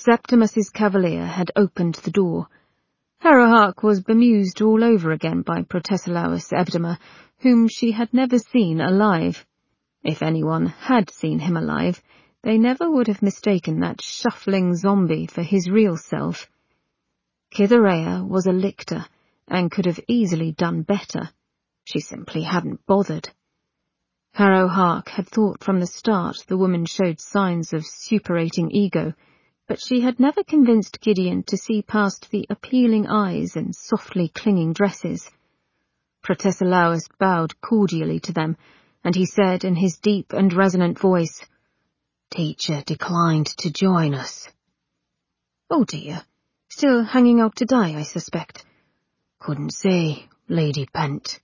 Septimus's cavalier had opened the door. Harrowhark was bemused all over again by Protesilaus Ebdama, whom she had never seen alive. If anyone had seen him alive, they never would have mistaken that shuffling zombie for his real self. Cytherea was a lictor, and could have easily done better. She simply hadn't bothered. Harrowhark had thought from the start the woman showed signs of suppurating ego, but she had never convinced Gideon to see past the appealing eyes and softly clinging dresses. Protesilaus bowed cordially to them, and he said in his deep and resonant voice, "Teacher declined to join us." "Oh dear. Still hanging out to die, I suspect." "Couldn't say, Lady Pent."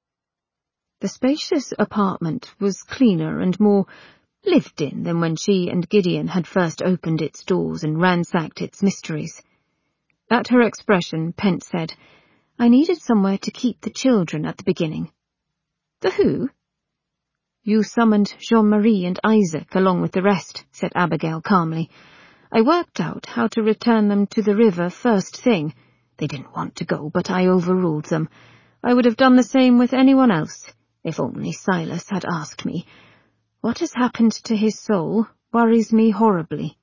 The spacious apartment was cleaner and more lived in than when she and Gideon had first opened its doors and ransacked its mysteries. At her expression, Pent said, "I needed somewhere to keep the children at the beginning." "The who?" "You summoned Jean-Marie and Isaac along with the rest," said Abigail calmly. "I worked out how to return them to the river first thing. They didn't want to go, but I overruled them. I would have done the same with anyone else, if only Silas had asked me. What has happened to his soul worries me horribly."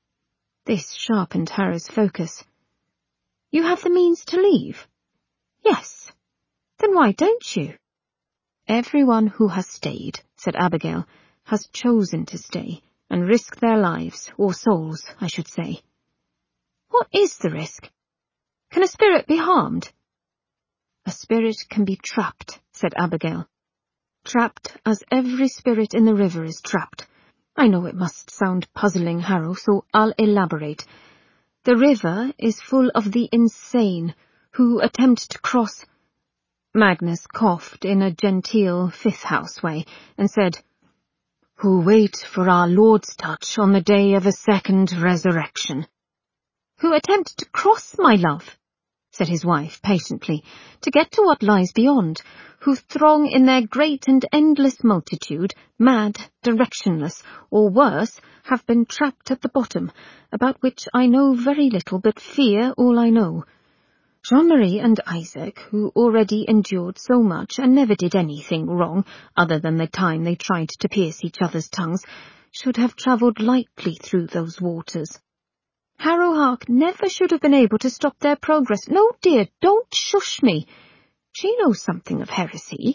This sharpened Harrow's focus. "You have the means to leave?" "Yes." "Then why don't you?" "Everyone who has stayed," said Abigail, "has chosen to stay, and risk their lives, or souls, I should say." "What is the risk? Can a spirit be harmed?" "A spirit can be trapped," said Abigail. "Trapped as every spirit in the river is trapped. I know it must sound puzzling, Harrow, so I'll elaborate. The river is full of the insane, who attempt to cross—" Magnus coughed in a genteel fifth-house way, and said, "Who wait for our Lord's touch on the day of a second resurrection." "Who attempt to cross, my love," said his wife patiently, "to get to what lies beyond, who throng in their great and endless multitude, mad, directionless, or worse, have been trapped at the bottom, about which I know very little but fear all I know. Jean-Marie and Isaac, who already endured so much and never did anything wrong, other than the time they tried to pierce each other's tongues, should have travelled lightly through those waters. Harrowhark never should have been able to stop their progress. No, dear, don't shush me. She knows something of heresy."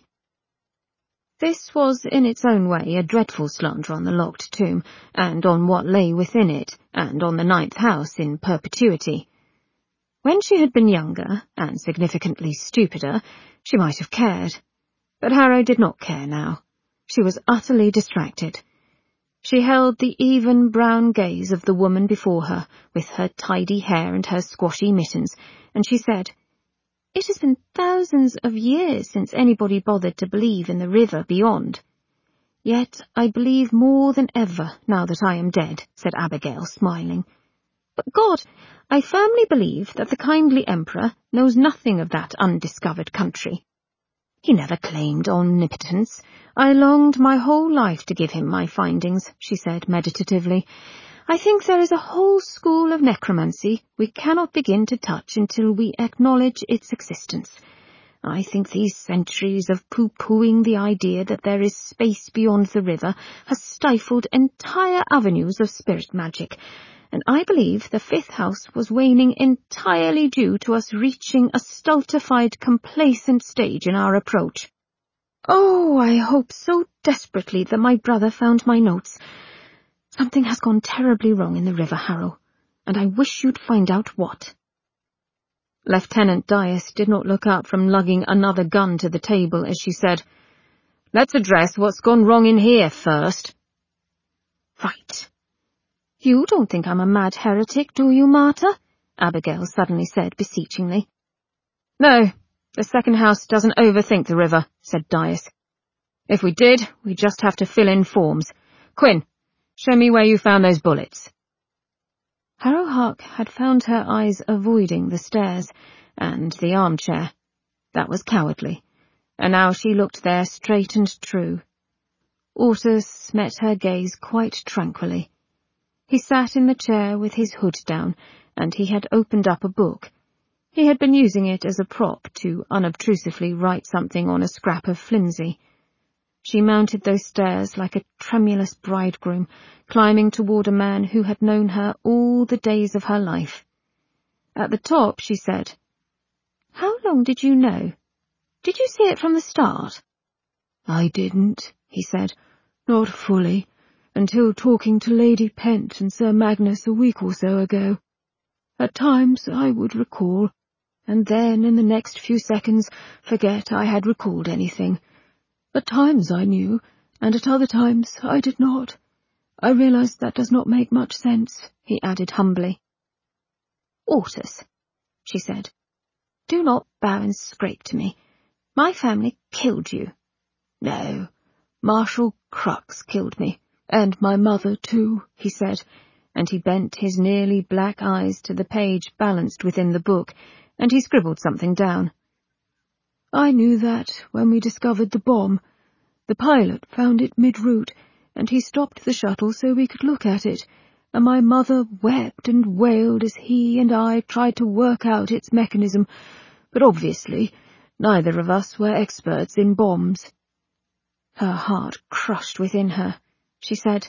This was in its own way a dreadful slander on the locked tomb, and on what lay within it, and on the ninth house in perpetuity. When she had been younger, and significantly stupider, she might have cared. But Harrow did not care now. She was utterly distracted. She held the even brown gaze of the woman before her, with her tidy hair and her squashy mittens, and she said, "It has been thousands of years since anybody bothered to believe in the river beyond." "Yet I believe more than ever now that I am dead," said Abigail, smiling. "But God, I firmly believe that the kindly Emperor knows nothing of that undiscovered country. He never claimed omnipotence. I longed my whole life to give him my findings," she said meditatively. "I think there is a whole school of necromancy we cannot begin to touch until we acknowledge its existence. I think these centuries of pooh-poohing the idea that there is space beyond the river has stifled entire avenues of spirit magic, and I believe the fifth house was waning entirely due to us reaching a stultified, complacent stage in our approach. Oh, I hope so desperately that my brother found my notes. Something has gone terribly wrong in the river, Harrow, and I wish you'd find out what." Lieutenant Dias did not look up from lugging another gun to the table as she said, "Let's address what's gone wrong in here first." "Right. You don't think I'm a mad heretic, do you, Martha?" Abigail suddenly said beseechingly. "No, the second house doesn't overthink the river," said Dias. "If we did, we'd just have to fill in forms. Quinn, show me where you found those bullets." Harrowhark had found her eyes avoiding the stairs and the armchair. That was cowardly, and now she looked there straight and true. Ortus met her gaze quite tranquilly. He sat in the chair with his hood down, and he had opened up a book. He had been using it as a prop to unobtrusively write something on a scrap of flimsy. She mounted those stairs like a tremulous bridegroom, climbing toward a man who had known her all the days of her life. At the top she said, "How long did you know? Did you see it from the start?" "I didn't," he said, "not fully, until talking to Lady Pent and Sir Magnus a week or so ago. At times I would recall, and then in the next few seconds forget I had recalled anything. At times I knew, and at other times I did not. I realize that does not make much sense," he added humbly. "Ortus," she said, "do not bow and scrape to me. My family killed you." "No, Marshal Crux killed me, and my mother too," he said, and he bent his nearly black eyes to the page balanced within the book, and he scribbled something down. "I knew that when we discovered the bomb. The pilot found it mid-route, and he stopped the shuttle so we could look at it, and my mother wept and wailed as he and I tried to work out its mechanism, but obviously neither of us were experts in bombs." Her heart crushed within her. She said,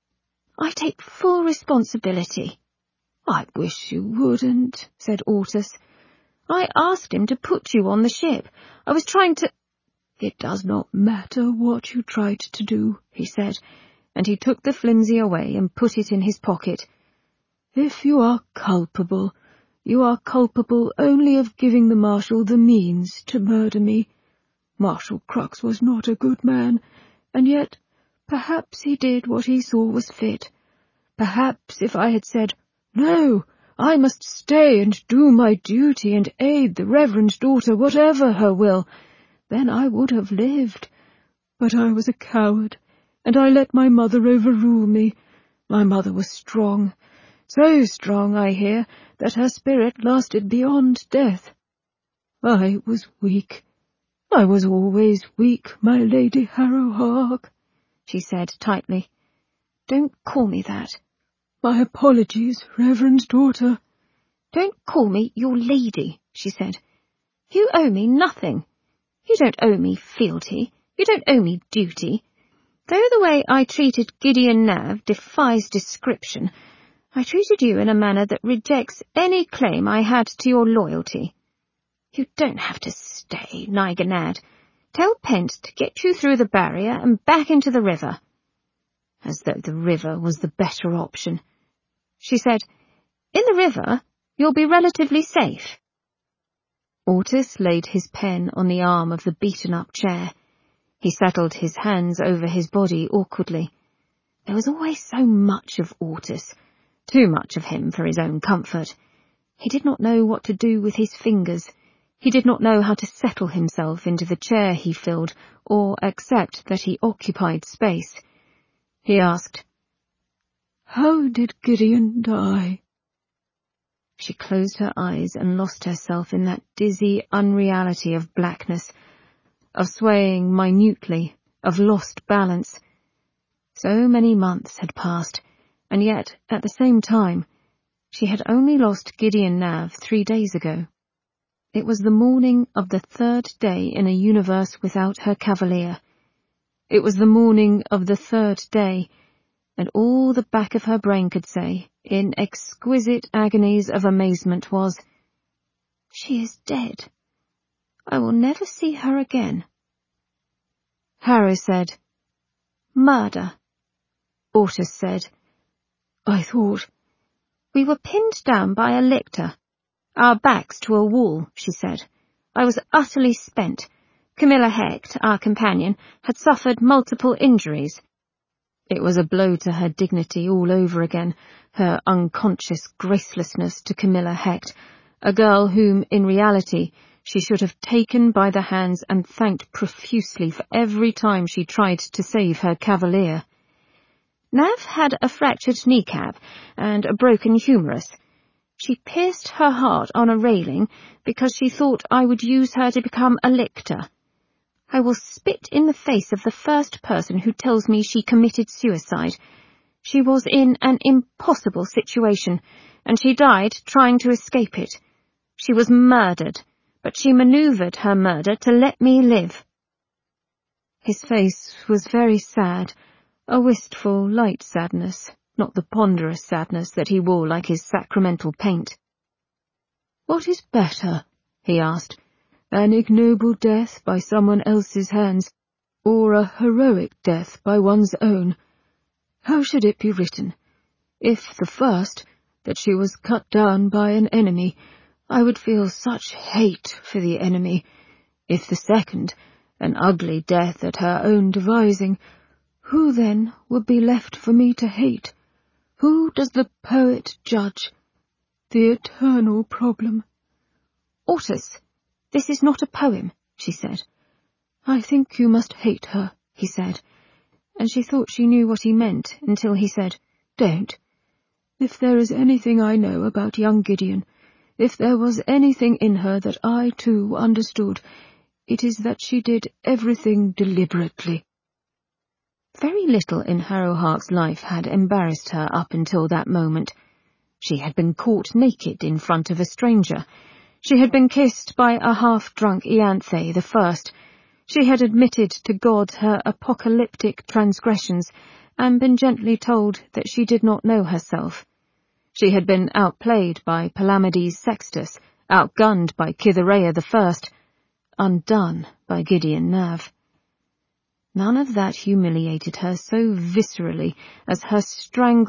"I take full responsibility." "I wish you wouldn't," said Ortus. "I asked him to put you on the ship. I was trying to—" "It does not matter what you tried to do," he said, and he took the flimsy away and put it in his pocket. "If you are culpable, you are culpable only of giving the Marshal the means to murder me. Marshal Crux was not a good man, and yet perhaps he did what he saw was fit. Perhaps if I had said, 'No, I must stay and do my duty and aid the Reverend daughter whatever her will,' then I would have lived. But I was a coward, and I let my mother overrule me. My mother was strong, so strong, I hear, that her spirit lasted beyond death. I was weak. I was always weak, my Lady Harrowhark," she said tightly. "Don't call me that." "My apologies, Reverend daughter." "Don't call me your lady," she said. "You owe me nothing. You don't owe me fealty. You don't owe me duty. Though the way I treated Gideon Nav defies description, I treated you in a manner that rejects any claim I had to your loyalty. You don't have to stay, Niganad. Tell Pent to get you through the barrier and back into the river." As though the river was the better option. She said, "In the river, you'll be relatively safe." Ortus laid his pen on the arm of the beaten-up chair. He settled his hands over his body awkwardly. There was always so much of Ortus, too much of him for his own comfort. He did not know what to do with his fingers. He did not know how to settle himself into the chair he filled, or accept that he occupied space. He asked, "How did Gideon die?" She closed her eyes and lost herself in that dizzy unreality of blackness, of swaying minutely, of lost balance. So many months had passed, and yet, at the same time, she had only lost Gideon Nav 3 days ago. It was the morning of the 3rd day in a universe without her cavalier. It was the morning of the 3rd day, and all the back of her brain could say, in exquisite agonies of amazement, was, "She is dead. I will never see her again." Harrow said, "Murder." Ortus said, "I thought—" "We were pinned down by a lictor. Our backs to a wall," she said. "I was utterly spent. Camilla Hecht, our companion, had suffered multiple injuries." It was a blow to her dignity all over again, her unconscious gracelessness to Camilla Hecht, a girl whom, in reality, she should have taken by the hands and thanked profusely for every time she tried to save her cavalier. Nav had a fractured kneecap and a broken humerus. She pierced her heart on a railing because she thought I would use her to become a lictor. I will spit in the face of the first person who tells me she committed suicide. She was in an impossible situation, and she died trying to escape it. She was murdered, but she manoeuvred her murder to let me live." His face was very sad, a wistful, light sadness, not the ponderous sadness that he wore like his sacramental paint. "What is better," he asked, "an ignoble death by someone else's hands, or a heroic death by one's own? How should it be written? If the first, that she was cut down by an enemy, I would feel such hate for the enemy. If the second, an ugly death at her own devising, who then would be left for me to hate? Who does the poet judge? The eternal problem." "Ortus, this is not a poem," she said. "I think you must hate her," he said, and she thought she knew what he meant until he said, "Don't. If there is anything I know about young Gideon, if there was anything in her that I too understood, it is that she did everything deliberately." Very little in Harrowhark's life had embarrassed her up until that moment. She had been caught naked in front of a stranger. She had been kissed by a half-drunk Ianthe the First. She had admitted to God her apocalyptic transgressions and been gently told that she did not know herself. She had been outplayed by Palamedes Sextus, outgunned by Cytherea the First, undone by Gideon Nav. None of that humiliated her so viscerally as her strangled